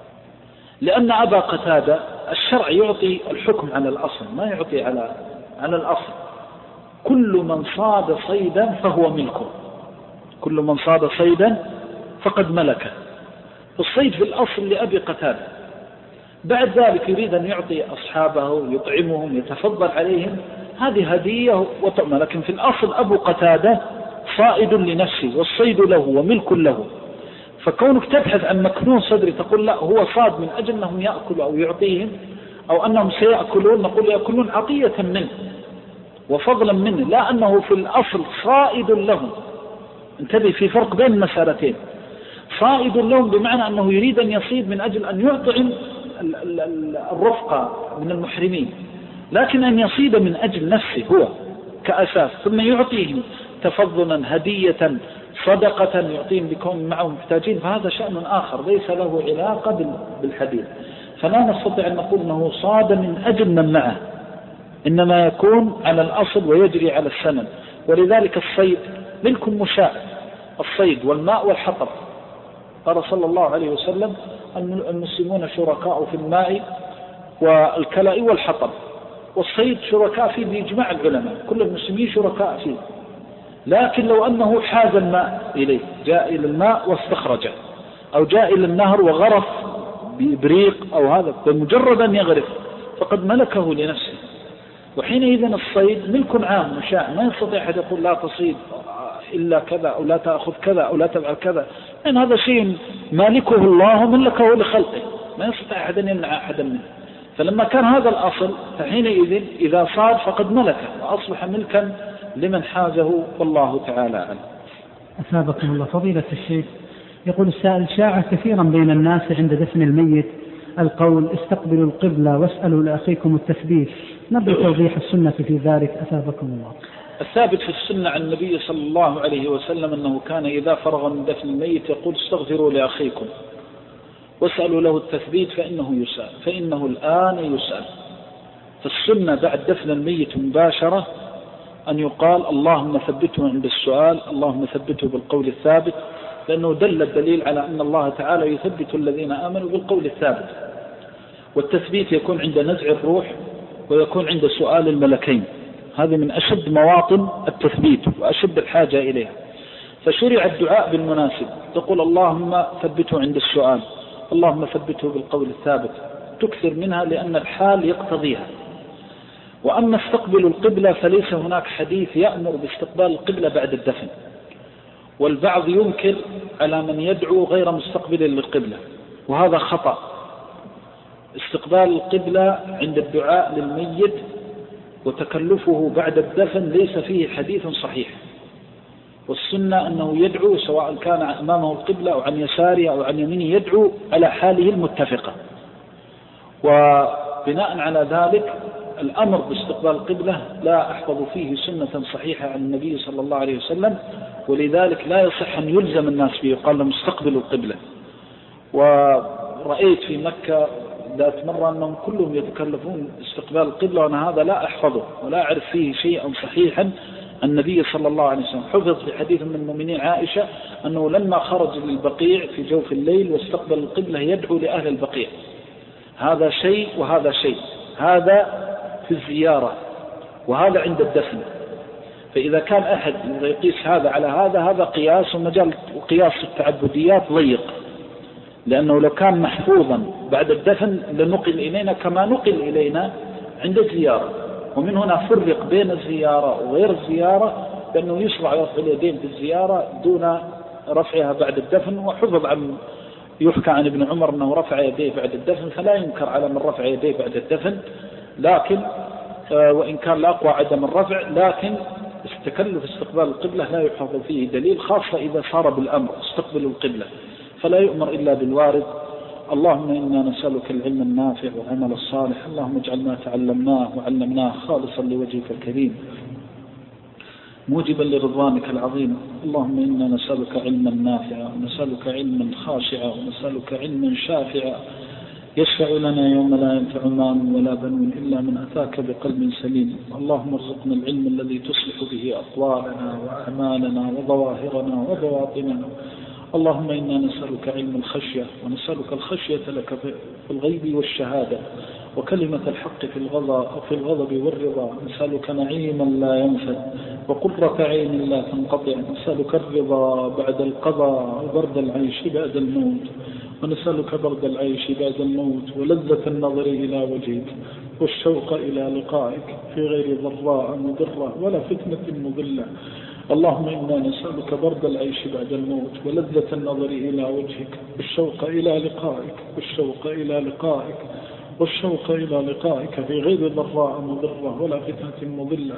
لأن أبا قتادة الشرع يعطي الحكم على الأصل، ما يعطي على على الأصل. كل من صاد صيدا فهو ملكه، كل من صاد صيدا فقد ملكه. الصيد في الأصل لأبي قتادة، بعد ذلك يريد أن يعطي أصحابه، يطعمهم، يتفضل عليهم، هذه هدية وطعمة، لكن في الأصل أبو قتادة صائد لنفسه والصيد له وملك له. فكونك تبحث عن مكنون صدري تقول لا هو صاد من أجل أنهم يأكلوا أو يعطيهم أو أنهم سيأكلون، نقول يأكلون عطية منه وفضلا منه، لا أنه في الأصل صائد لهم. انتبه، في فرق بين المسألتين. صائد لهم بمعنى أنه يريد أن يصيد من أجل أن يطعم الرفقة من المحرمين، لكن أن يصيد من أجل نفسه هو كأساس ثم يعطيهم تفضلا، هدية، صدقة، يعطيهم بكون معهم محتاجين، فهذا شأن آخر ليس له علاقة بالحديث. فلا نستطيع أن نقول أنه صاد من أجل من معه، إنما يكون على الأصل ويجري على السنن. ولذلك الصيد ملك مشاع، الصيد والماء والحطب. قال صلى الله عليه وسلم المسلمون شركاء في الماء والكلاء والحطب، والصيد شركاء فيه بإجماع العلماء، كل المسلمين شركاء فيه. لكن لو أنه حاز الماء إليه، جاء إلى الماء واستخرجه، أو جاء إلى النهر وغرف بإبريق أو هذا، بمجرد أن يغرف فقد ملكه لنفسه. وحينئذ الصيد ملك عام مشاع، ما يستطيع أحد يقول لا تصيد إلا كذا أو لا تأخذ كذا أو لا تفعل كذا، لأن هذا شيء مالكه الله وملكه لخلقه، ما يستطيع أحد أن يمنع أحدا منه. فلما كان هذا الأصل فحينئذ إذا صاد فقد ملكه وأصبح ملكا لمن حازه، والله تعالى أعلم. أثابكم الله. فضيلة الشيخ، يقول السائل: شاع كثيرا بين الناس عند دفن الميت القول استقبلوا القبلة واسألوا لأخيكم التثبيت، نبي توضيح السنة في ذلك. أثابكم الله. الثابت في السنة عن النبي صلى الله عليه وسلم أنه كان إذا فرغ من دفن الميت يقول استغفروا لأخيكم واسألوا له التثبيت فإنه يسأل، فإنه الآن يسأل. فالسنة بعد دفن الميت مباشرة أن يقال اللهم ثبته عند السؤال، اللهم ثبته بالقول الثابت، لأنه دل الدليل على أن الله تعالى يثبت الذين آمنوا بالقول الثابت. والتثبيت يكون عند نزع الروح ويكون عند سؤال الملكين، هذه من أشد مواطن التثبيت وأشد الحاجة إليها. فشرع الدعاء بالمناسب، تقول اللهم ثبته عند السؤال، اللهم ثبته بالقول الثابت، تكثر منها لأن الحال يقتضيها. وأما استقبل القبلة فليس هناك حديث يأمر باستقبال القبلة بعد الدفن، والبعض ينكر على من يدعو غير مستقبل للقبلة، وهذا خطأ. استقبال القبلة عند الدعاء للميت وتكلفه بعد الدفن ليس فيه حديث صحيح، والسنة أنه يدعو سواء كان أمامه القبلة أو عن يساره أو عن يمينه، يدعو على حاله المتفقة. وبناء على ذلك الأمر باستقبال القبلة لا أحفظ فيه سنة صحيحة عن النبي صلى الله عليه وسلم، ولذلك لا يصح أن يلزم الناس به، يقال لهم استقبلوا القبلة. ورأيت في مكة ذات مرة أنهم كلهم يتكلفون استقبال القبلة، وأنا هذا لا أحفظه ولا أعرف فيه شيئا صحيحا. النبي صلى الله عليه وسلم حفظ في حديث من المؤمنين عائشة أنه لما خرج للبقيع في جوف الليل واستقبل القبلة يدعو لأهل البقيع. هذا شيء وهذا شيء، هذا في الزيارة وهذا عند الدفن. فإذا كان أحد يقيس هذا على هذا هذا قياس، ومجال قياس التعبديات ضيق، لأنه لو كان محفوظا بعد الدفن لنقل إلينا كما نقل إلينا عند الزيارة، ومن هنا فرق بين الزيارة وغير الزيارة، لأنه يشرع رفع اليدين في الزيارة دون رفعها بعد الدفن. وحفظ عن يحكى عن ابن عمر أنه رفع يديه بعد الدفن، فلا ينكر على من رفع يديه بعد الدفن، لكن وإن كان لا أقوى عدم الرفع، لكن التكلف استقبال القبلة لا يحفظ فيه دليل، خاصة إذا صار بالأمر استقبل القبلة، فلا يؤمر إلا بالوارد. اللهم إنا نسألك العلم النافع والعمل الصالح، اللهم اجعل ما تعلمناه وعلمناه خالصا لوجهك الكريم موجبا لرضوانك العظيم. اللهم إنا نسألك علما نافعا ونسألك علما خاشعا ونسألك علما شافعا يشفع لنا يوم لا ينفع مال ولا بنون إلا من أتاك بقلب سليم. اللهم ارزقنا العلم الذي تصلح به أقوالنا وأعمالنا وظواهرنا وبواطننا. اللهم إنا نسألك علم الخشية ونسألك الخشية لك في الغيب والشهادة، وكلمة الحق في الغضب في الغضب والرضا. نسألك نعيما لا ينفد وقرة عين لا تنقطع. نسألك الرضا بعد القضاء وبرد العيش بعد الموت، ونسألك برد العيش بعد الموت ولذة النظر إلى وجهك والشوق إلى لقائك في غير ضراء مضرة ولا فتنة مضلة. اللهم إنا نسألك برد العيش بعد الموت ولذة النظر إلى وجهك والشوق إلى لقائك والشوق إلى لقائك والشوق إلى لقائك في غير ضراء مضرة ولا فتنة مضلة.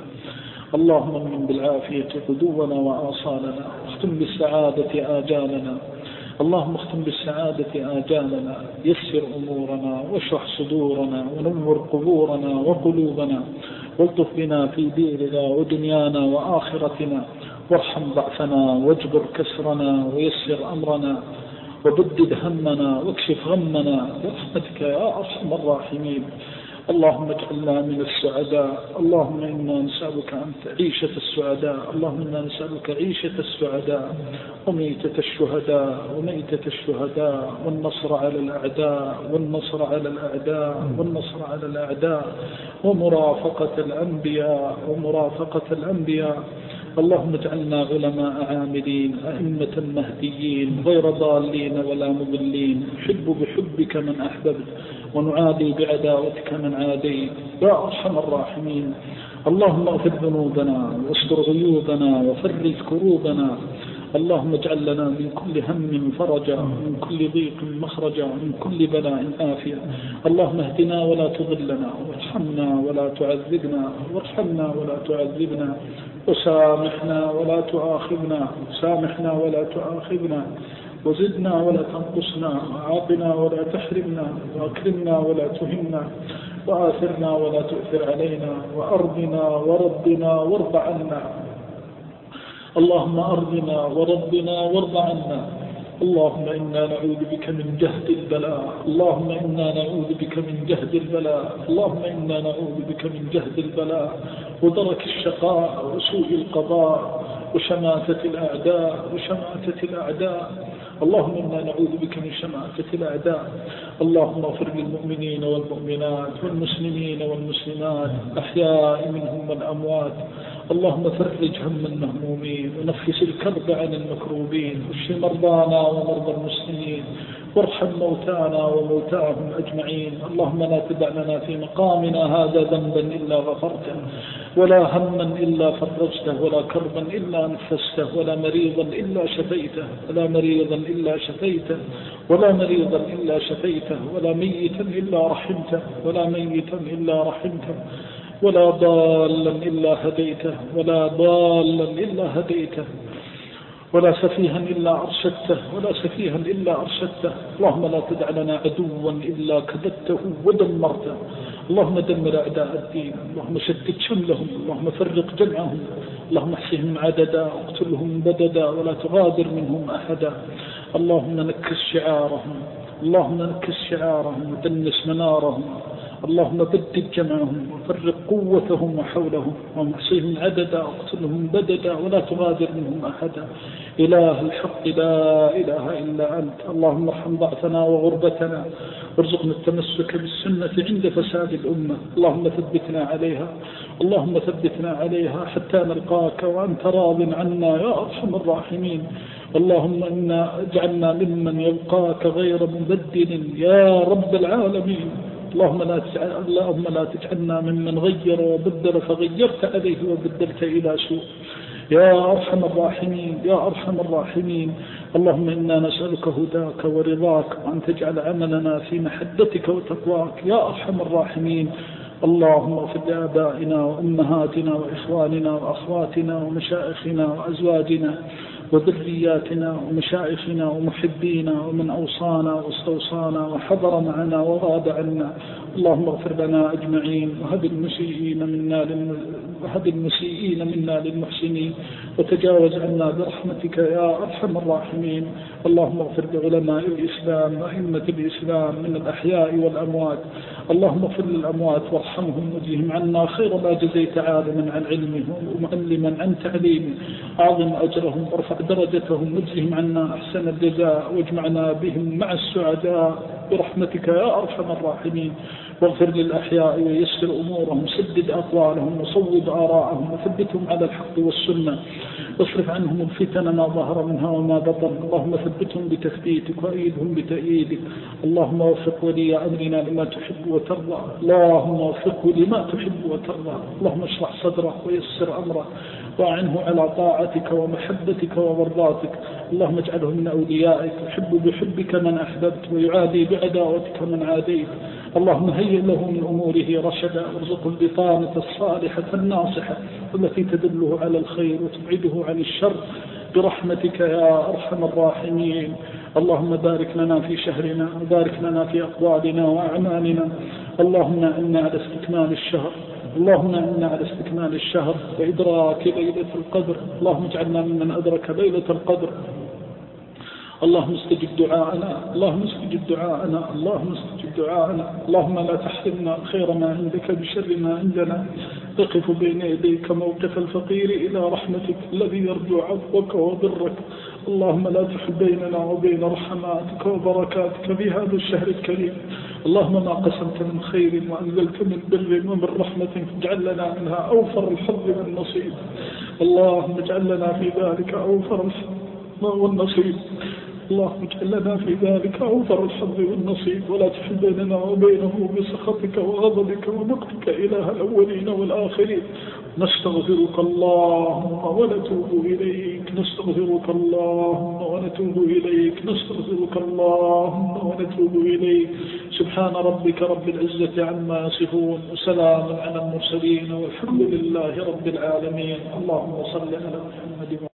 اللهم من بالعافية غدونا وآصالنا، واختم بالسعادة آجالنا. اللهم اختم بالسعادة آجالنا، يسر أمورنا واشرح صدورنا ونور قبورنا وقلوبنا، والطف بنا في ديننا ودنيانا وآخرتنا، وارحم ضعفنا واجبر كسرنا ويسر أمرنا وبدد همنا واكشف غمنا برحمتك يا أرحم الراحمين. اللهم اجعلنا من السعداء. اللهم إنا نسألك أن عيشة السعداء. اللهم إنا نسألك عيشة السعداء وميتة الشهداء وميتة الشهداء والنصر على الأعداء والنصر على الأعداء والنصر على الأعداء ومرافقة الأنبياء ومرافقة الأنبياء. اللهم اجعلنا علماء عاملين أئمة مهديين غير ضالين ولا مضلين، نحب بحبك من أحببت ونعادي بعداوتك من عاديت يا أرحم الراحمين. اللهم اغفر ذنوبنا واستر غيوبنا وفرج كروبنا. اللهم اجعل لنا من كل هم فرجا ومن كل ضيق مخرجا ومن كل بلاء آفية. اللهم اهدنا ولا تضلنا وارحمنا ولا تعذبنا وارحمنا ولا تعذبنا وسامحنا ولا تؤاخذنا سامحنا ولا تؤاخذنا وزدنا ولا تنقصنا وعاطنا ولا تحرمنا وأكرمنا ولا تهنا وآثرنا ولا تؤثر علينا وأرضنا وردنا وارض عنا. اللهم أرضنا وربنا وارض عنا. اللهم إنا نعوذ بك من جهد البلاء. اللهم إنا نعوذ بك من جهد البلاء. اللهم إنا نعوذ بك من جهد البلاء ودرك الشقاء وسوء القضاء وشماتة الأعداء وشماتة الأعداء. اللهم إنا نعوذ بك من شماتة الأعداء. اللهم اغفر للمؤمنين والمؤمنات والمسلمين والمسلمات أحياء منهم والأموات. اللهم فرج هم المهمومين ونفس الكرب عن المكروبين، واشف مرضانا ومرضى المسلمين، وارحم موتانا وموتاهم أجمعين. اللهم لا تدع لنا في مقامنا هذا ذنبا إلا غفرته، ولا هما إلا فرجته، ولا كربا إلا نفسته، ولا مريضا إلا شفيته ولا مريضا إلا شفيته ولا مريضا إلا شفيته ولا ميتا إلا رحمته ولا ميتا إلا رحمته ولا ضالا إلا هديته ولا ضالا إلا هديته ولا سفيها إلا أرشدته ولا سفيها إلا أرشدته. اللهم لا تدع لنا عدوا إلا كددته ودمرته. اللهم دمر أعداء الدين. اللهم شتت شملهم. اللهم فرق جمعهم. اللهم احصهم عددا واقتلهم بددا ولا تغادر منهم أحدا. اللهم نكس شعارهم. اللهم نكس شعارهم ودنس منارهم. اللهم بدد جمعهم وفرق قوتهم وحولهم ومحصيهم عددا واقتلهم بددا ولا تغادر منهم أحدا. إله الحق لا إله إلا أنت. اللهم ارحم ضعفنا وغربتنا وارزقنا التمسك بالسنة عند فساد الأمة. اللهم ثبتنا عليها. اللهم ثبتنا عليها حتى نلقاك وأنت راض عنا يا أرحم الراحمين. اللهم إنا اجعلنا ممن يلقاك غير مبدل يا رب العالمين. اللهم لا تجعل اللهم لا تجعلنا ممن غير وبدل فغيرت عليه وبدلت إلى سوء يا أرحم الراحمين يا أرحم الراحمين. اللهم إنا نسألك هداك ورضاك وأن تجعل عملنا في محبتك وتقواك يا أرحم الراحمين. اللهم اغفر لآبائنا وأمهاتنا وإخواننا وأخواتنا ومشائخنا وأزواجنا وذرياتنا ومشائخنا ومحبينا ومن أوصانا واستوصانا وحضر معنا وغاب عنا. اللهم اغفر لنا أجمعين وهب المسيئين منا وهب المسيئين منا للمحسنين وتجاوز عنا برحمتك يا أرحم الراحمين. اللهم اغفر لعلماء الإسلام وأئمة الإسلام من الأحياء والأموات. اللهم اغفر للأموات وارحمهم وجزهم عنا خير ما جزيت عالما عن علمه ومعلما عن تعليمه. أعظم أجرهم وارفع درجتهم وجزهم عنا أحسن الجزاء واجمعنا بهم مع السعداء برحمتك يا أرحم الراحمين. واغفر للأحياء ويسر أمورهم سدد أقوالهم وصوب آراءهم وثبتهم على الحق والسنة واصرف عنهم الفتن ما ظهر منها وما بطن. اللهم ثبتهم بتثبيتك وأيدهم بتأييدك. اللهم وفق ولي أمرنا لما تحب وترضى. اللهم وفقه لما تحب وترضى. اللهم اشرح صدره ويسر أمره وأعنه على طاعتك ومحبتك ومرضاتك. اللهم اجعله من أوليائك يحب بحبك من أحببت ويعادي بعداوتك من عاديت. اللهم هيئ له من أموره رشدا وارزقه البطانة الصالحة الناصحة التي تدله على الخير وتبعده عن الشر برحمتك يا أرحم الراحمين. اللهم بارك لنا في شهرنا وبارك لنا في أقوالنا وأعمالنا. اللهم إنا على استكمال الشهر اللهم إنا على استكمال الشهر وإدراك ليلة القدر. اللهم اجعلنا ممن أدرك ليلة القدر. اللهم استجب دعاءنا اللهم استجب دعاءنا اللهم استجب دعاءنا. اللهم لا تحرمنا خير ما عندك بشر ما عندنا. نقف بين يديك موقف الفقير إلى رحمتك الذي يرجو عفوك وبرك. اللهم لا تحل بيننا وبين رحماتك وبركاتك في هذا الشهر الكريم. اللهم ما قسمت من خير وأنزلت من بر ومن رحمة فاجعل لنا منها أوفر الحظ والنصيب. اللهم اجعل لنا في ذلك أوفر الحظ والنصيب. اللهم اجعل لنا في ذلك أوفر الحظ والنصيب ولا تحل بيننا وبينه بسخطك وغضبك ومقتك إله الأولين والآخرين. نستغفرك اللهم ونتوب إليك نستغفرك اللهم ونتوب إليك نستغفرك اللهم ونتوب إليك. سبحان ربك رب العزة عما يصفون وسلام على المرسلين والحمد لله رب العالمين. اللهم صل على محمد.